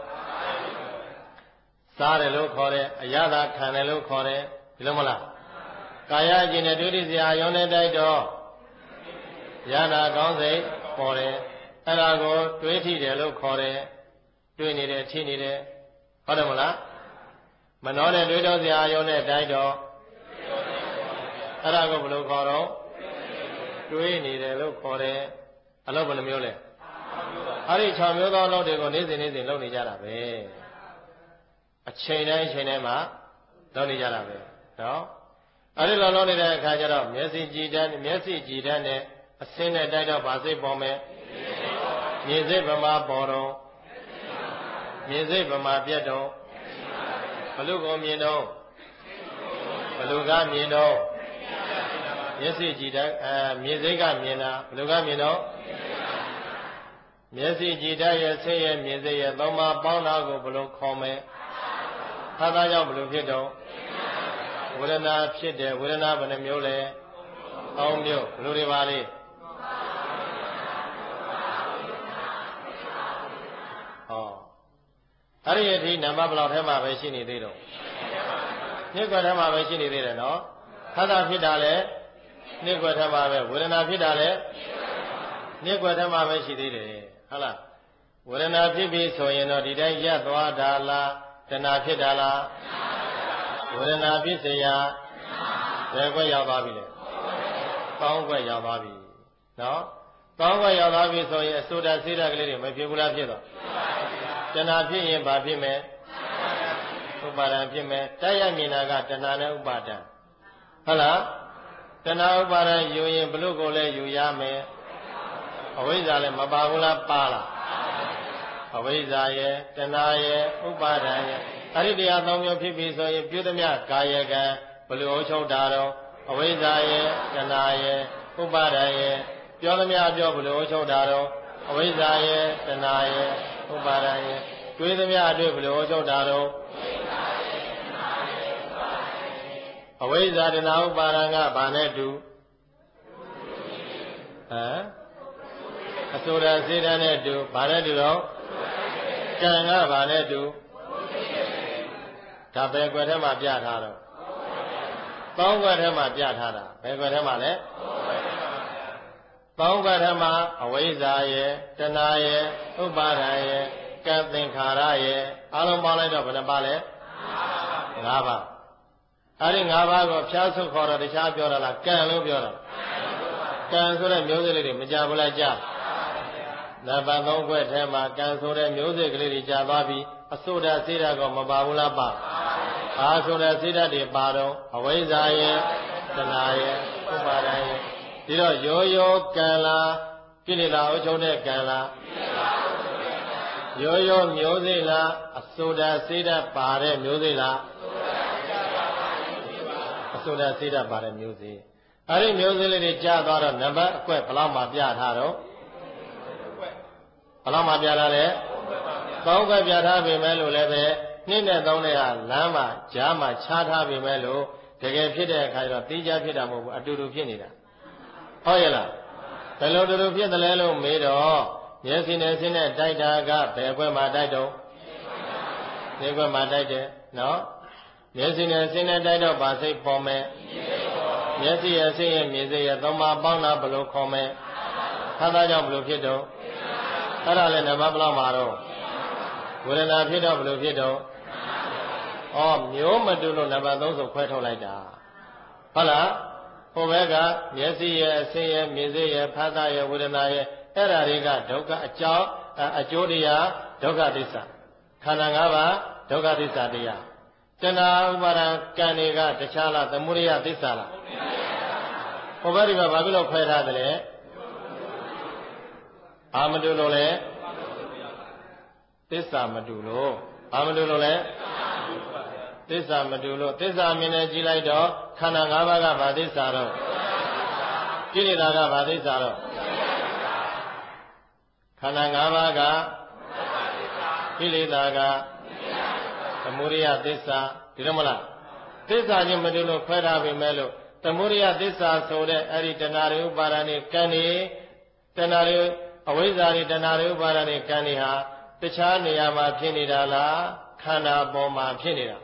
စားတယ်လို့ခေါ်တယ်အရသာခံတယ်လို့ခေါ်တယ်ဒီလိုမလားကာယကျင်တဲ့ဒုတိယအာယုန်နဲ့တိုက်တော့ရနာကောင်းစိတ်ပေါ်တယ်အဲ့ဒါကိုတွေးထိတယ်လို့ခေါ်တယ်တွေးနေတယ်ထိနေတယ်ဟုတ်တယ်မလားမနှောတဲ့တွေးတော့စရာအာယုန်နဲ့တိုက်တော့အဲ့ဒါကိုဘယ်လိုခေါ်တော့တွေးနေတယ်လို့ခေါ်တယ်အလုပ်ဘယ်နှမျိုးလဲအဲ့ဒီ၆မျိုးသောအလုပ်တွေကိုနေ့စဉ်နေ့စဉ်လုပ်နေကြတာပဲအချိန်တိုင်းအချိန်တိုင်းမှာလုပ်နေကြတာပဲနော်အဲ့ဒီလိုလုပ်နေတဲ့အခါကျတော့မျက်စိကြည်တတ်မျက်စိကြည်တတ်နဲ့အစင်းနဲ့တိုက်တော့ဗာစိတ်ပေါ်မယ်မြင်စိတ်ဗမာပေါ်တော့မြင်စိတ်ဗမာပြတ်တော့ဘလူကိုမြင်တော့ဘလူကမြင်တော့မျက်စိကြည်တတ်အဲမြင်စိတ်ကမြင်တာဘလူကမြင်တော့မျက်စိကြည်တတ်ရဲ့စိတ်ရဲ့မြင်စိတ်ရဲ့သုံးပါးပေါင်းတာကိုဘလူခေါ်မယ်သာသာကြောင့်ဘလူဖြစ်တော့ဝေဒနာဖြစ်တယ်ဝေဒနာဘယ်နှမျိုးလဲသုံးမျိုးဘလူတွေပါလေဟောအဲ့ဒီအထိနံပါတ်ဘယ်လောက်ထဲမှာပဲရှိနေသေးတော့နှစ်ကွက်ထဲမှာပဲရှိနေသေးတယ်နော်သာသာဖြစ်တာလဲနှစ်ကွက်ထဲမှာပဲဝေဒနာဖြစ်တာလဲနှစ်ကွက်ထဲမှာပဲရှိသေးတယ်ဟုတ်လားဝေဒနာဖြစ်ပြီဆိုရင်တော့ဒီတိုင်းရပ်သွားတာလားတဏှာဖြစ်တာလားဝေဒနာဖြစ်เสียဘယ်ကွက်ရောက်သွားပြီလဲကောင်းကွက်ရောက်သွားပြီနော်ကောင်းကွက်ရောက်သွားပြီဆိုရင်အစိုးရစေတကလေးတွေမဖြစ်ဘူးလားဖြစ်တော့တဏှာဖြစ်ရင်ဘာဖြစ်မယ်ဥပါဒံဖြစ်မယ်တိုက်ရမြင်တာကတဏှာနဲ့ဥပါဒံဟုတ်လားတဏှာဥပါဒံယူရင်ဘလို့ကိုလည်းယူရမယ်အဝိဇ္ဇာလည်းမပါဘူးလားပါလားအဝိဇ္ဇာရဲ့တဏှာရဲ့ဥပါဒံရဲ့အဲ့ဒီတရားသုံးမျိုးဖြစ်ပြီဆိုရင်ပြုသမျှကာယကံဘလို့အချုပ်တာတော့အဝိဇ္ဇာရဲ့တဏှာရဲ့ဥပါဒံရဲ့ပြောသမျှပြောဘလို့အချုပ်တာတော့အဝိဇ္ဇာရဲ့တဏှာရဲ့ဥပါဒံရဲ့တွေးသမျှအတွေ့ဘလို့အချုပ်တာတော့အဝိဇ္ဇာတဏှာဥပါဒံကဘာနဲ့တူဟမ်အဆိုရစေတနဲ့တူဘာနဲ့တူတော့ကံကဘာနဲ့တူဒါဘယ်ကွယ်ထဲမှာပြထားတော့သောင်းကွယ်ထဲမှာပြထားတာဘယ်ကွယ်ထဲမှာလဲသောင်းကွယ်ထဲမှာအဝိဇ္ဇာရဲ့တဏှာရဲ့ဥပါဒံရဲ့ကံသင်္ခါရရဲ့အလုံးပေါင်းလိုက်တော့ဘယ်နှပါလဲ၅ပါးအဲ့ဒီ၅ပါးကိုဖျားဆုခေါ်တော့တခြားပြောတာလားကံလို့ပြောတာကံဆိုတဲ့မျိုးစေ့လေးတွေမကြဘူးလားကြနံပါတ်၃ခွဲထဲမှာကံဆိုတဲ့မျိုးစေ့ကလေးတွေကြာသွားပြီးအစိုးရစေတကောမပါဘူးလားပါဘာဆိုတဲ့စေတတွေပါတော့အဝိဇ္ဇာရဲ့တဏှာရဲ့ဥပါဒံရဲ့ဒီတော့ရိုးရိုးကံလားကိလေသာအချုပ်တဲ့ကံလားရိုးရိုးမျိုးစေ့လားအစိုးရစေတပါတဲ့မျိုးစေ့လားအစိုးရစေတပါတဲ့မျိုးစေ့အဲ့ဒီမျိုးစေ့လေးတွေကြာသွားတော့နံပါတ်အကွက်ဘယ်လောက်မှပြထားတော့ဘယ်လောက်မှပြထားလဲသုံးခွက်ပြထားပြီမဲ့လို့လည်းပဲနှစ်နဲ့သုံးနဲ့ဟာလမ်းမှာကြားမှာခြားထားပြီမဲ့လို့တကယ်ဖြစ်တဲ့အခါကျတော့တိကျဖြစ်တာမဟုတ်ဘူးအတူတူဖြစ်နေတာဟုတ်ရဲ့လားဘယ်လိုတူတူဖြစ်တယ်လဲလို့မေးတော့မျက်စိနဲ့ဆင်းနဲ့တိုက်တာကဘယ်ခွက်မှာတိုက်တော့ဒီခွက်မှာတိုက်တယ်နော်မျက်စိနဲ့ဆင်းနဲ့တိုက်တော့ဗာစိတ်ပေါ်မယ်မျက်စိရဲ့ဆင်းရဲ့မြင်စိတ်ရဲ့သုံးပါးပေါင်းတာဘယ်လိုခေါ်မယ်သာသာကြောင့်ဘယ်လိုဖြစ်တော့အဲ့ဒါလည်းနံပါတ်ဘယ်လောက်မှာတော့ဝေဒနာဖြစ်တော့ဘယ်လိုဖြစ်တော့ဩမျိုးမတူလို့နံပါတ်၃ဆိုခွဲထုတ်လိုက်တာဟုတ်လားဟိုဘက်ကမျက်စိရဲ့အဆင်းရဲ့မြင်စိရဲ့ဖသရဲ့ဝေဒနာရဲ့အဲ့ဓာတွေကဒုက္ခအကြောင်းအကျိုးတရားဒုက္ခသစ္စာခန္ဓာ၅ပါးဒုက္ခသစ္စာတရားတဏှာဥပါဒံကံတွေကတခြားလားသမုဒယသစ္စာလားဟိုဘက်ဒီဘက်ဘာဖြစ်လို့ခွဲထားတယ်လဲဘာမတူလို့လဲသစ္စာမတူလို့ဘာမတူလို့လဲသစ္စာမတူလို့သစ္စာမြင်နေကြည့်လိုက်တော့ခန္ဓာ၅ပါးကဘာသစ္စာတော့ကိလေသာကဘာသစ္စာတော့ခန္ဓာ၅ပါးကကိလေသာကသမုဒယသစ္စာဒီလိုမလားသစ္စာချင်းမတူလို့ခွဲထားပြီမဲ့လို့သမုဒယသစ္စာဆိုတဲ့အဲ့ဒီတဏှာတွေဥပါဒာနဲ့ကံနေတဏှာတွေအဝိဇ္ဇာတွေတဏှာတွေဥပါဒာနဲ့ကံနေဟာတခြားနေရာမှာဖြစ်နေတာလားခန္ဓာပေါ်မှာဖြစ်နေတာ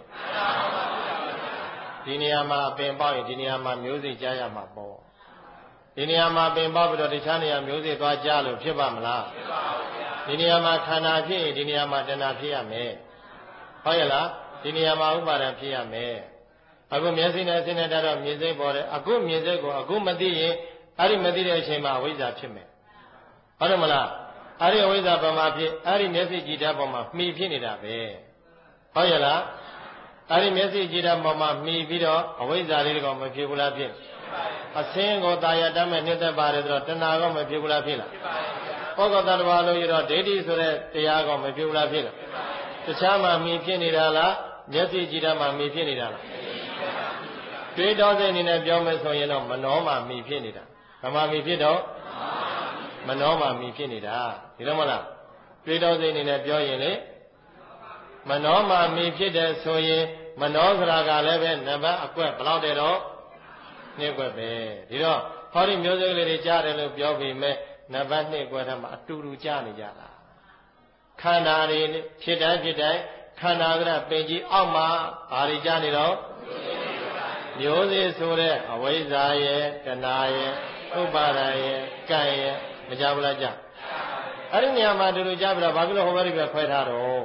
ဒီနေရာမှာအပင်ပေါက်ရင်ဒီနေရာမှာမျိုးစိကြားရမှာပေါ့ဒီနေရာမှာပင်ပေါက်ပြီးတော့တခြားနေရာမျိုးစိသွားကြားလို့ဖြစ်ပါမလားဖြစ်ပါဘူးဗျာဒီနေရာမှာခန္ဓာဖြစ်ရင်ဒီနေရာမှာတဏှာဖြစ်ရမယ်ဟုတ်ရဲ့လားဒီနေရာမှာဥပါဒံဖြစ်ရမယ်အခုမျက်စိနဲ့အစင်းနဲ့တော့မြင်စိတ်ပေါ်တယ်အခုမြင်စိတ်ကိုအခုမသိရင်အဲ့ဒီမသိတဲ့အချိန်မှာအဝိဇ္ဇာဖြစ်မယ်ဟုတ်တယ်မလားအဲ့ဒီအဝိဇ္ဇာဘာမှဖြစ်အဲ့ဒီမျက်စိကြည်တဲ့ပေါ်မှာမှီဖြစ်နေတာပဲဟုတ်ရဲ့လားအဲ့ဒီမျက်စိကြည်တဲ့ပေါ်မှာမှီပြီးတော့အဝိဇ္ဇာလေးတော့မဖြစ်ဘူးလားဖြစ်အစင်းကိုတာယာတတ်မဲ့နှိမ့်သက်ပါတယ်ဆိုတော့တဏှာကောမဖြစ်ဘူးလားဖြစ်လားပုဂ္ဂိုလ်တ attva လို့ရတော့ဒိဋ္ဌိဆိုတဲ့တရားကောမဖြစ်ဘူးလားဖြစ်လားတခြားမှာမှီဖြစ်နေတာလားမျက်စိကြည်တဲ့မှာမှီဖြစ်နေတာလားတွေးတောစိတ်အနေနဲ့ပြောမယ်ဆိုရင်တော့မနောမှာမှီဖြစ်နေတာဗမာမှီဖြစ်တော့မနောမှာမှီဖြစ်နေတာဒီလိုမလားတွေးတောစိတ်အနေနဲ့ပြောရင်လေမနောမှာမှီဖြစ်တယ်ဆိုရင်မနောစရာကလည်းပဲနံပါတ်အကွက်ဘယ်လောက်တည်းတော့နှစ်ကွက်ပဲဒီတော့ဟောဒီမျိုးစိတ်ကလေးတွေကြားတယ်လို့ပြောပြီးမဲ့နံပါတ်နှစ်ကွက်ထဲမှာအတူတူကြားနေကြတာခန္ဓာတွေဖြစ်တိုင်းဖြစ်တိုင်းခန္ဓာကပင်ကြီးအောက်မှာဘာတွေကြားနေတော့မျိုးစေ့ဆိုတဲ့အဝိဇ္ဇာရဲ့တဏှာရဲ့ဥပါဒာရဲ့ကံရဲ့မကြဘူးလားကြအဲ့ဒီနေရာမှာတူတူကြားပြီးတော့ဘာဖြစ်လို့ဟောဘက်ဒီဘက်ခွဲထားတော့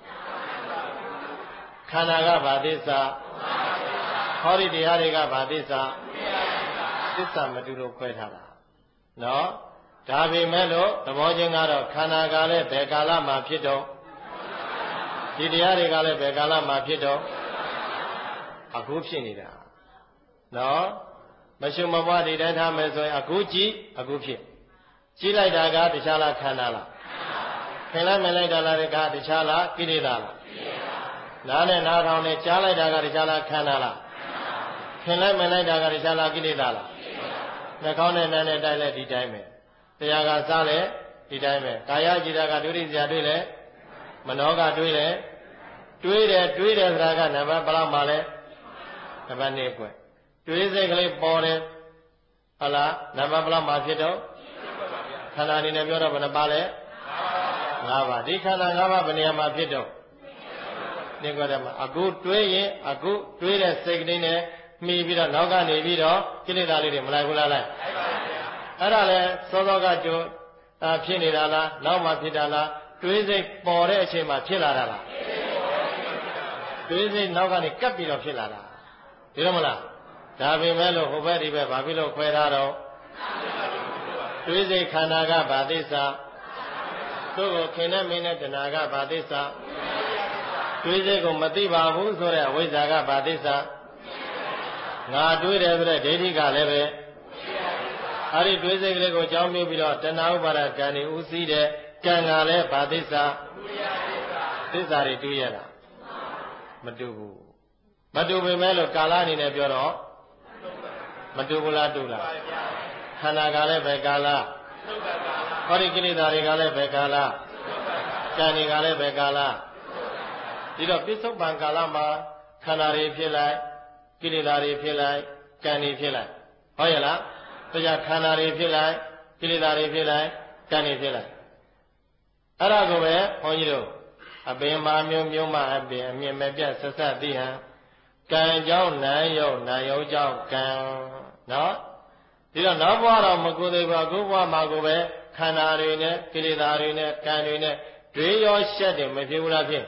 ခန္ဓာကဘာသစ္စာဟောဒီတရားတွေကဘာသစ္စာသစ္စာမတူလို့ခွဲထားတာနော်ဒါပေမဲ့လို့သဘောချင်းကတော့ခန္ဓာကလည်းဘယ်ကာလမှာဖြစ်တော့ဒီတရားတွေကလည်းဘယ်ကာလမှာဖြစ်တော့အခုဖြစ်နေတာနော်မရှုမပွားဒီတိုင်းထားမယ်ဆိုရင်အခုကြည့်အခုဖြစ်ကြည့်လိုက်တာကတခြားလားခန္ဓာလားခင်လိုက်မလိုက်တာလားကတခြားလားကိလေသာလားနားနဲ့နားထောင်နဲ့ကြားလိုက်တာကတခြားလားခန္ဓာလားခင်လိုက်မလိုက်တာကတခြားလားကိလေသာလားနှာခေါင်းနဲ့နားနဲ့တိုက်လိုက်ဒီတိုင်းပဲတရားကစားလဲဒီတိုင်းပဲကာယကြည်တာကဒုတိယတွေးလဲမနောကတွေးလဲတွေးတယ်တွေးတယ်ဆိုတာကနံပါတ်ဘယ်လောက်မှလဲနံပါတ်နှစ်ကွယ်တွေးစိတ်ကလေးပေါ်တယ်ဟုတ်လားနံပါတ်ဘယ်လောက်မှဖြစ်တော့ခန္ဓာအနေနဲ့ပြောတော့ဘယ်နှပါလဲငါးပါးဒီခန္ဓာငါးပါးဘယ်နေရာမှာဖြစ်တော့နှစ်ကွယ်ထဲမှာအခုတွေးရင်အခုတွေးတဲ့စိတ်ကလေးနဲ့မှီပြီးတော့နောက်ကနေပြီးတော့ကိလေသာလေးတွေမလိုက်ဘူးလားလိုက်အဲ့ဒါလဲစောစောကကြိုဖြစ်နေတာလားနောက်မှဖြစ်တာလားတွေးစိတ်ပေါ်တဲ့အချိန်မှာဖြစ်လာတာလားတွေးစိတ်နောက်ကနေကပ်ပြီးတော့ဖြစ်လာတာဒီလိုမလားဒါပေမဲ့လို့ဟိုဘက်ဒီဘက်ဘာဖြစ်လို့ခွဲထားတော့တွေးစိတ်ခန္ဓာကဘာသစ္စာသူ့ကိုခင်နဲ့မင်းနဲ့တဏှာကဘာသစ္စာတွေးစိတ်ကိုမသိပါဘူးဆိုတဲ့အဝိဇ္ဇာကဘာသစ္စာငါတွေးတယ်ဆိုတဲ့ဒိဋ္ဌိကလည်းပဲအဲ့ဒီတွေးစိတ်ကလေးကိုကြောင်းပြပြီးတော့တဏှာဥပါဒကံဤဥသိတဲ့ကံကလည်းဘာသစ္စာသစ္စာတွေတွေ့ရတာမတူဘူးမတူပေမဲ့လို့ကာလအနေနဲ့ပြောတော့မတူဘူးလားတူလားခန္ဓာကလည်းပဲကာလဟောဒီကိလေသာတွေကလည်းပဲကာလကံတွေကလည်းပဲကာလဒီတော့ပိဿုပန်ကာလမှာခန္ဓာတွေဖြစ်လိုက်ကိလေသာတွေဖြစ်လိုက်ကံတွေဖြစ်လိုက်ဟုတ်ရဲ့လားတရားခန္ဓာတွေဖြစ်လိုက်ကိလေသာတွေဖြစ်လိုက်ကံတွေဖြစ်လိုက်အဲ့ဒါကိုပဲဘုန်းကြီးတို့အပင်မာမျိုးမျိုးမှအပင်အမြင်မပြတ်ဆက်ဆက်သိဟံကံကြောင့်နာယုတ်နာယုတ်ကြောင့်ကံနော်ဒီတော့နောက်ဘဝတော့မကူသေးပါဘူးဘဝမှာကိုပဲခန္ဓာတွေနဲ့ကိလေသာတွေနဲ့ကံတွေနဲ့တွေရောရှက်တယ်မဖြစ်ဘူးလားဖြစ်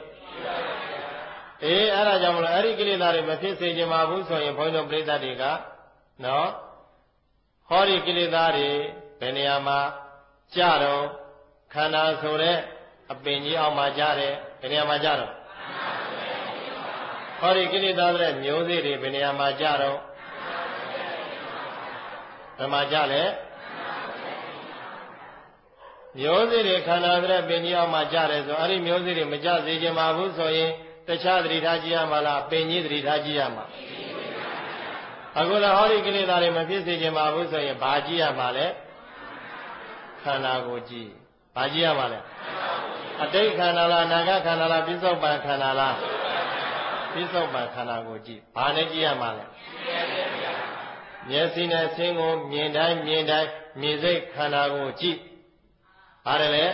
အေးအဲ့ဒါကြောင့်မလို့အဲ့ဒီကိလေသာတွေမဖြစ်စေချင်ပါဘူးဆိုရင်ဘုန်းကြီးတို့ပြိဿတွေကနော်ဟောဒီကိလေသာတွေဘယ်နေရာမှာကြတော့ခန္ဓာဆိုတဲ့အပင်ကြီးအောက်မှာကြတယ်ဘယ်နေရာမှာကြတော့ဟောဒီကိလေသာတဲ့မျိုးစေ့တွေဘယ်နေရာမှာကြတော့ဘယ်မှာကြလဲမျိုးစေ့တွေခန္ဓာတဲ့ပင်ကြီးအောက်မှာကြတယ်ဆိုအဲ့ဒီမျိုးစေ့တွေမကြစေချင်ပါဘူးဆိုရင်တခြားသတိထားကြည့်ရမှာလားပင်ကြီးသတိထားကြည့်ရမှာအခုလည်းဟောဒီကိလေသာတွေမဖြစ်စေချင်ပါဘူးဆိုရင်ဘာကြည့်ရမှာလဲခန္ဓာကိုကြည့်ဘာကြည့်ရမှာလဲအတိတ်ခန္ဓာလားအနာဂတ်ခန္ဓာလားပြစ္ဆုတ်ပန်ခန္ဓာလားပြစ္ဆုတ်ပန်ခန္ဓာကိုကြည့်ဘာနဲ့ကြည့်ရမှာလဲမျက်စိနဲ့ဆင်းကိုမြင်တိုင်းမြင်တိုင်းမြင်စိတ်ခန္ဓာကိုကြည့်ပါတယ်လေ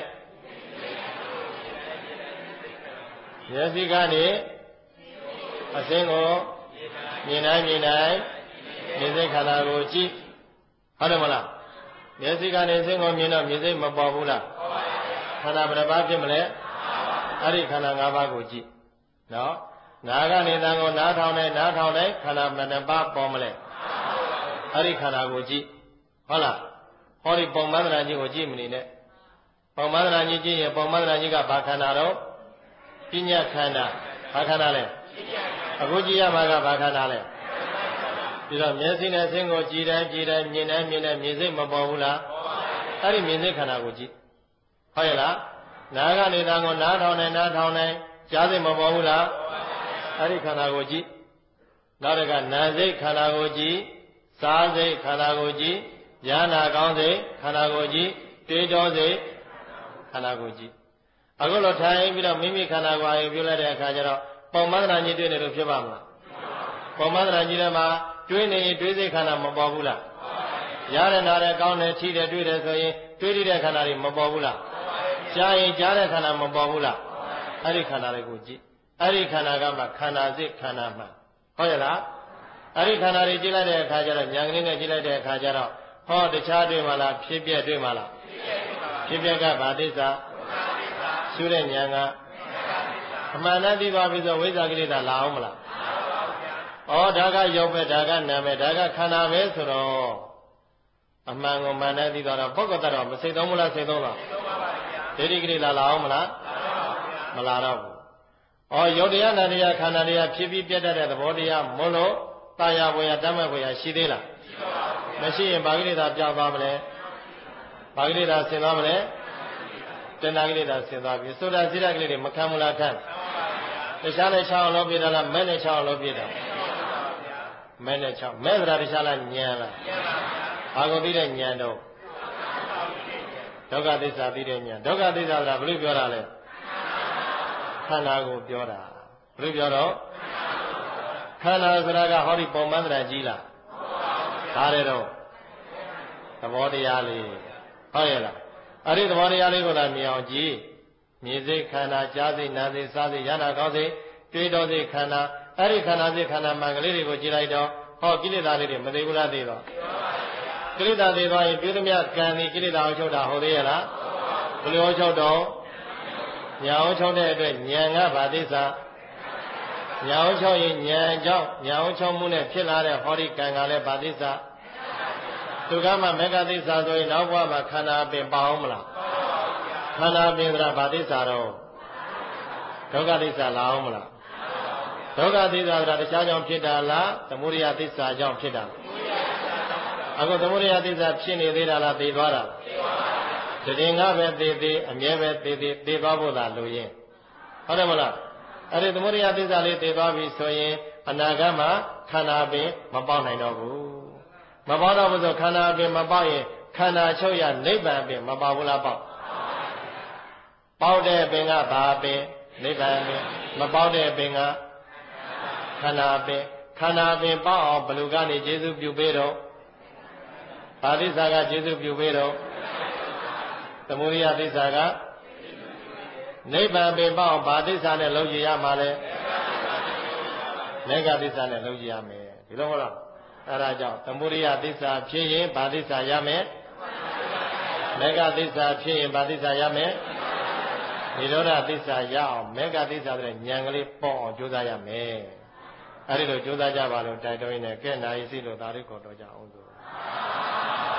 မျက်စိကနေအဆင်းကိုမြင်တိုင်းမြင်တိုင်းမြင်စိတ်ခန္ဓာကိုကြည့်ဟုတ်တယ်မလားမျက်စိကနေအဆင်းကိုမြင်တော့မြင်စိတ်မပေါ်ဘူးလားခန္ဓာဘယ်နှပါးဖြစ်မလဲအဲ့ဒီခန္ဓာ၅ပါးကိုကြည့်နော်နာကနေတန်ကိုနားထောင်တိုင်းနားထောင်တိုင်းခန္ဓာဘယ်နှပါးပေါ်မလဲအဲ့ဒီခန္ဓာကိုကြည့်ဟုတ်လားဟောဒီပုံမန္တရာကြီးကိုကြည့်မနေနဲ့ပုံမန္တရာကြီးကြည့်ရင်ပုံမန္တရာကြီးကဘာခန္ဓာတော့ပညာခန္ဓာဘာခန္ဓာလဲအခုကြည့်ရမှာကဘာခန္ဓာလဲပြီးတော့မျက်စိနဲ့ဆင်းကိုကြည့်တိုင်းကြည့်တိုင်းမြင်တိုင်းမြင်တိုင်းမြင်စိတ်မပေါ်ဘူးလားအဲ့ဒီမြင်စိတ်ခန္ဓာကိုကြည့်ဟုတ်ရဲ့လားနားကနေတန်ကိုနားထောင်တိုင်းနားထောင်တိုင်းကြားစိတ်မပေါ်ဘူးလားအဲ့ဒီခန္ဓာကိုကြည့်နောက်တစ်ခါနာစိတ်ခန္ဓာကိုကြည့်စားစိတ်ခန္ဓာကိုကြည့်ဉာဏ်နာကောင်းစိတ်ခန္ဓာကိုကြည့်တွေးတောစိတ်ခန္ဓာကိုကြည့်အခုလိုထိုင်ပြီးတော့မိမိခန္ဓာကိုယ်အယုပြုလိုက်တဲ့အခါကျတော့ပုံမန္တရာကြီးတွေ့နေလို့ဖြစ်ပါမလားပုံမန္တရာကြီးထဲမှာတွေးနေရင်တွေးစိတ်ခန္ဓာမပေါ်ဘူးလားရတဲ့နာတဲ့ကောင်းတယ်ထိတယ်တွေ့တယ်ဆိုရင်တွေးတဲ့ခန္ဓာတွေမပေါ်ဘူးလားကြားရင်ကြားတဲ့ခန္ဓာမပေါ်ဘူးလားအဲ့ဒီခန္ဓာတွေကိုကြည့်အဲ့ဒီခန္ဓာကမှခန္ဓာစိတ်ခန္ဓာမှဟုတ်ရဲ့လားအဲ့ဒီခန္ဓာတွေကြည့်လိုက်တဲ့အခါကျတော့ဉာဏ်ကလေးနဲ့ကြည့်လိုက်တဲ့အခါကျတော့ဟောတခြားတွေ့မှလားဖြစ်ပြတွေ့မှလားဖြစ်ပြကဘာသစ္စာရှုတဲ့ဉာဏ်ကအမှန်တည်းသိပါပြီဆိုဝိဇ္ဇာကိလေသာလာအောင်မလားဩဒါကရုပ်ပဲဒါကနာမ်ပဲဒါကခန္ဓာပဲဆိုတော့အမှန်ကိုမှန်တည်းသိတော့ပုဂ္ဂိုလ်တော်မစိတ်သုံးဘူးလားစိတ်သုံးလားဒိဋ္ဌိကိလေသာလာအောင်မလားမလာတော့ဘူးဩယုတ်တရားနာတရားခန္ဓာတရားဖြစ်ပြီးပြတ်တတ်တဲ့သဘောတရားမလို့တာယာဝေယတတ်မဲ့ဝေယရှိသေးလားမရှိရင်ဘာကိလေသာပြောင်းသွားမလဲဘာကိလေသာဆင်သွားမလဲတဏှာကိလေသာဆင်သွားပြီဆိုတာစိတ္တကိလေသာမခံမလားခံတခြားနဲ့၆အောင်လို့ပြတာလားမဲ့နဲ့၆အောင်လို့ပြတာမဲ့နဲ့၆မဲ့ဆိုတာတခြားလားဉာဏ်လားဘာကိုသိတဲ့ဉာဏ်တော့ဒုက္ခသစ္စာသိတဲ့ဉာဏ်ဒုက္ခသစ္စာဆိုတာဘယ်လိုပြောတာလဲခန္ဓာကိုပြောတာဘယ်လိုပြောတော့ခန္ဓာဆိုတာကဟောဒီပုံမန္တရာကြီးလားဒါတဲ့တော့သဘောတရားလေးဟုတ်ရဲ့လားအဲ့ဒီသဘောတရားလေးကိုသာမြင်အောင်ကြည့်မြင်စိတ်ခန္ဓာကြားစိတ်နာစိတ်စားစိတ်ရနာကောင်းစိတ်တွေးတောစိတ်ခန္ဓာအဲ့ဒီခန္ဓာစိတ်ခန္ဓာမှန်ကလေးတွေကိုကြည့်လိုက်တော့ဟောကိလေသာလေးတွေမသိဘူးလားသိတော့ကိလေသာသိသွားရင်ပြုသမျှကံဒီကိလေသာအောင်ချုပ်တာဟုတ်သေးရဲ့လားဘယ်လိုအောင်ချုပ်တော့ညာအောင်ချုပ်တဲ့အတွက်ဉာဏ်ကဘာသစ္စာညာအောင်ချုပ်ရင်ဉာဏ်ကြောင့်ညာအောင်ချုပ်မှုနဲ့ဖြစ်လာတဲ့ဟောဒီကံကလည်းဘာသစ္စာသူကမှမေဃသစ္စာဆိုရင်နောက်ဘဝမှာခန္ဓာပင်ပါအောင်မလားခန္ဓာပင်ဆိုတာဘာသစ္စာတော့ဒုက္ခသစ္စာလာအောင်မလားဒုက္ခသစ္စာဆိုတာတခြားကြောင့်ဖြစ်တာလားသမုဒယသစ္စာကြောင့်ဖြစ်တာအခုသမုဒယသစ္စာဖြစ်နေသေးတာလားသိသွားတာသိသွားပါဘူးတည်ငါပဲသိသေးအမြဲပဲသိသေးသိသွားဖို့သာလိုရင်ဟုတ်တယ်မလားအဲ့ဒီသမုဒယသစ္စာလေးသိသွားပြီဆိုရင်အနာဂတ်မှာခန္ဓာပင်မပေါက်နိုင်တော့ဘူးမပေါက်တော့ဘူးဆိုခန္ဓာပင်မပေါက်ရင်ခန္ဓာချုပ်ရနိဗ္ဗာန်ပင်မပေါက်ဘူးလားပေါက်ပေါက်တဲ့ပင်ကဘာပင်နိဗ္ဗာန်ပင်မပေါက်တဲ့ပင်ကခန္ဓာပင်ခန္ဓာပင်ပေါက်အောင်ဘယ်လိုကနေကျေစုပြုပေးတော့ဘာသစ္စာကကျေစုပြုပေးတော့သမုဒိယသစ္စာကနိဗ္ဗာန်ပင်ပေါက်ဘာသစ္စာနဲ့လုံးကြည့်ရမှာလဲမေဃသစ္စာနဲ့လုံးကြည့်ရမယ်ဒီလိုမဟုတ်လားအဲဒါကြောင့်သမုဒိယသစ္စာဖြစ်ရင်ဘာသစ္စာရမယ်မေဃသစ္စာဖြစ်ရင်ဘာသစ္စာရမယ်နိရောဓသစ္စာရအောင်မေဃသစ္စာတဲ့ဉာဏ်ကလေးပေါ်အောင်ကြိုးစားရမယ်အဲဒီလိုကြိုးစားကြပါလို့တိုက်တွန်းနေကဲနာရီစီလို့ဒါလေးခေါ်တော့ကြအောင်ဆို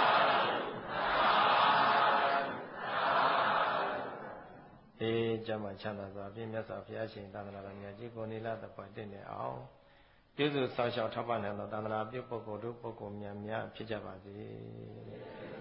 ကျမ်းမာချမ်းသာစွာပြည့်မြတ်စွာဘုရားရှင်သာသနာတော်မြတ်ကြီးကိုနိလသပွားတည်နေအောင်ပြုစုဆောင်ရှောက်ထောက်ပံ့နိုင်သောသာသနာပြုပုဂ္ဂိုလ်တို့ပုဂ္ဂိုလ်များများဖြစ်ကြပါစေ